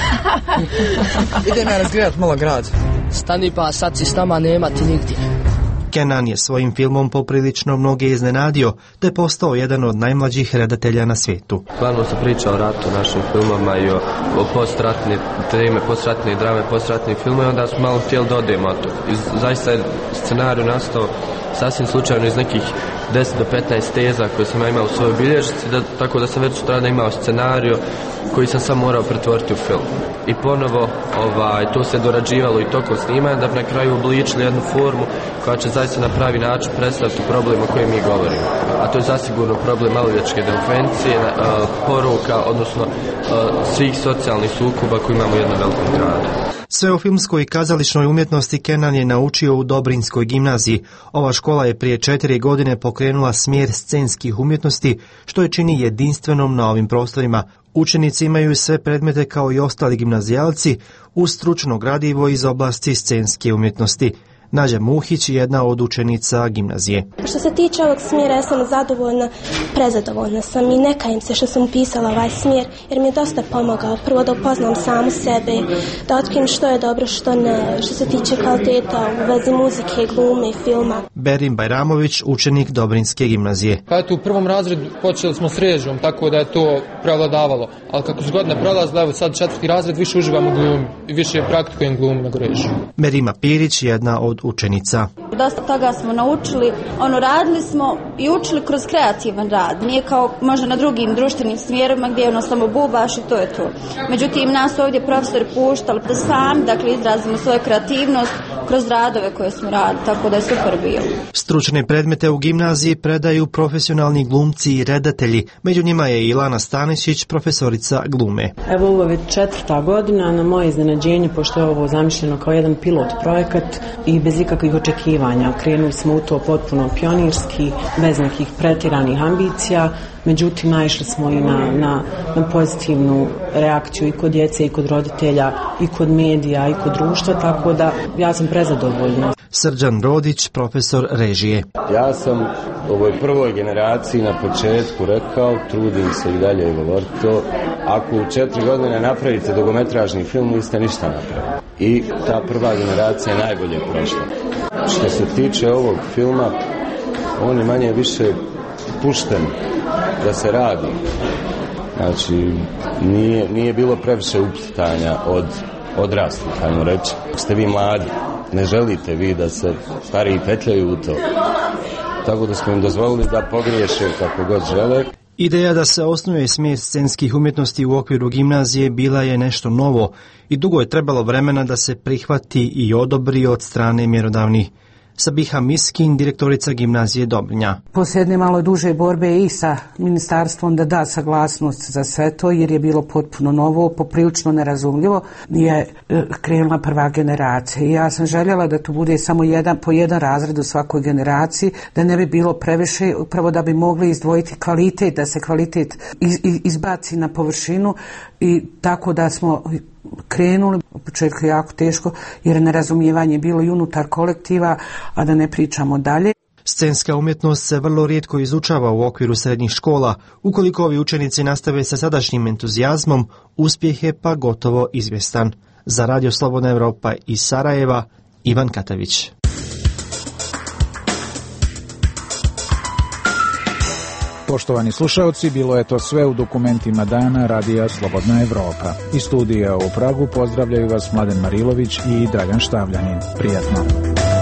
Idem ja razgledat malo grad. Stani pa sad si s nama, nema ti nigdje. Kenan je svojim filmom poprilično mnoge iznenadio, te postao jedan od najmlađih redatelja na svijetu. Stvarno se priča o ratu u našim filmama i o, o postratne teme, postratne drame, postratne filmove, onda smo malo htjeli da odemo od toga. I zaista je scenarij nastao sasvim slučajno iz nekih deset do petnaest teza koje sam imao u svojoj bilježnici, da, tako da sam već sutradan imao scenarij koji sam sam morao pretvoriti u film. I ponovo ovaj, to se dorađivalo i tokom snimanja, da bi na kraju obličili jednu formu koja će zaista na pravi način predstaviti problem o kojem mi govorimo. A to je zasigurno problem maloljetničke delikvencije, uh, poruka, odnosno uh, svih socijalnih sukoba koji imamo u jednom velikom gradu. Sve o filmskoj i kazališnoj umjetnosti Kenan je naučio u Dobrinjskoj gimnaziji. Ova škola je prije četiri godine pokrenula smjer scenskih umjetnosti, što je čini jedinstvenom na ovim prostorima. Učenici imaju sve predmete kao i ostali gimnazijalci uz stručno gradivo iz oblasti scenske umjetnosti. Nađa Muhić je jedna od učenica gimnazije. Što se tiče ovog smjera, ja sam zadovoljna, prezadovoljna sam i ne kajem se što sam upisala ovaj smjer, jer mi je dosta pomogao. Prvo da upoznam samu sebe, da otkrijem što je dobro, što ne, što se tiče kvaliteta u vezi muzike, glume i filma. Berim Bajramović, učenik Dobrinjske gimnazije. Pa eto, u prvom razredu počeli smo s režijom, tako da je to prevladavalo. Ali kako su godine prolazile, evo sad četvrti razred, više uživam u glumi i više praktikujem glumu nego režiju. Merima Pirić, jedna od učenica. Dosta toga smo naučili, ono radili smo i učili kroz kreativan rad, nije kao možda na drugim društvenim smjerovima gdje ono samo bubaš i to je to. Međutim, nas ovdje profesori puštali da sami, dakle, izrazimo svoju kreativnost kroz radove koje smo radili, tako da je super bilo. Stručne predmete u gimnaziji predaju profesionalni glumci i redatelji, među njima je Ilana Stanišić, profesorica glume. Evo ovo je već četvrta godina, na moje iznenađenje, pošto je ovo zamišljeno kao jedan pilot projekat i bez ikakvih očekivanja. Krenuli smo u to potpuno pionirski, bez nekih pretjeranih ambicija, međutim naišli smo i na, na, na pozitivnu reakciju i kod djece i kod roditelja i kod medija i kod društva, tako da ja sam prezadovoljna. Srđan Rodić, profesor režije. Ja sam ovoj prvoj generaciji na početku rekao, trudim se i dalje govoriti to, ako u četiri godine napravite dugometražni film, niste ništa napravili. I ta prva generacija je najbolje prošla. Što se tiče ovog filma, on je manje više pušten da se radi. Znači, nije, nije bilo previše upitanja od odraslih, hajmo reći. Ste vi mladi, ne želite vi da se stariji petljaju u to. Tako da smo im dozvolili da pogriješe kako god žele. Ideja da se osnuje smjer scenskih umjetnosti u okviru gimnazije bila je nešto novo i dugo je trebalo vremena da se prihvati i odobri od strane mjerodavnih. Sabiha Miskin, direktorica gimnazije Dobrinja. Poslije jedne malo duže borbe i sa ministarstvom da da saglasnost za sve to, jer je bilo potpuno novo, poprilično nerazumljivo, je krenula prva generacija. I ja sam željela da tu bude samo jedan, po jedan razred u svakoj generaciji, da ne bi bilo previše, upravo da bi mogli izdvojiti kvalitet, da se kvalitet iz, izbaci na površinu i tako da smo krenuli. U početku jako teško jer je nerazumijevanje bilo i unutar kolektiva, a da ne pričamo dalje. Scenska umjetnost se vrlo rijetko izučava u okviru srednjih škola. Ukoliko ovi učenici nastave sa sadašnjim entuzijazmom, uspjeh je pa gotovo izvjestan. Za Radio Slobodna Evropa iz Sarajeva, Ivan Katavić. Poštovani slušaoci, bilo je to sve u dokumentima dana Radija Slobodna Evropa. Iz studija u Pragu pozdravljaju vas Mladen Marilović i Dragan Štavljanin. Prijatno.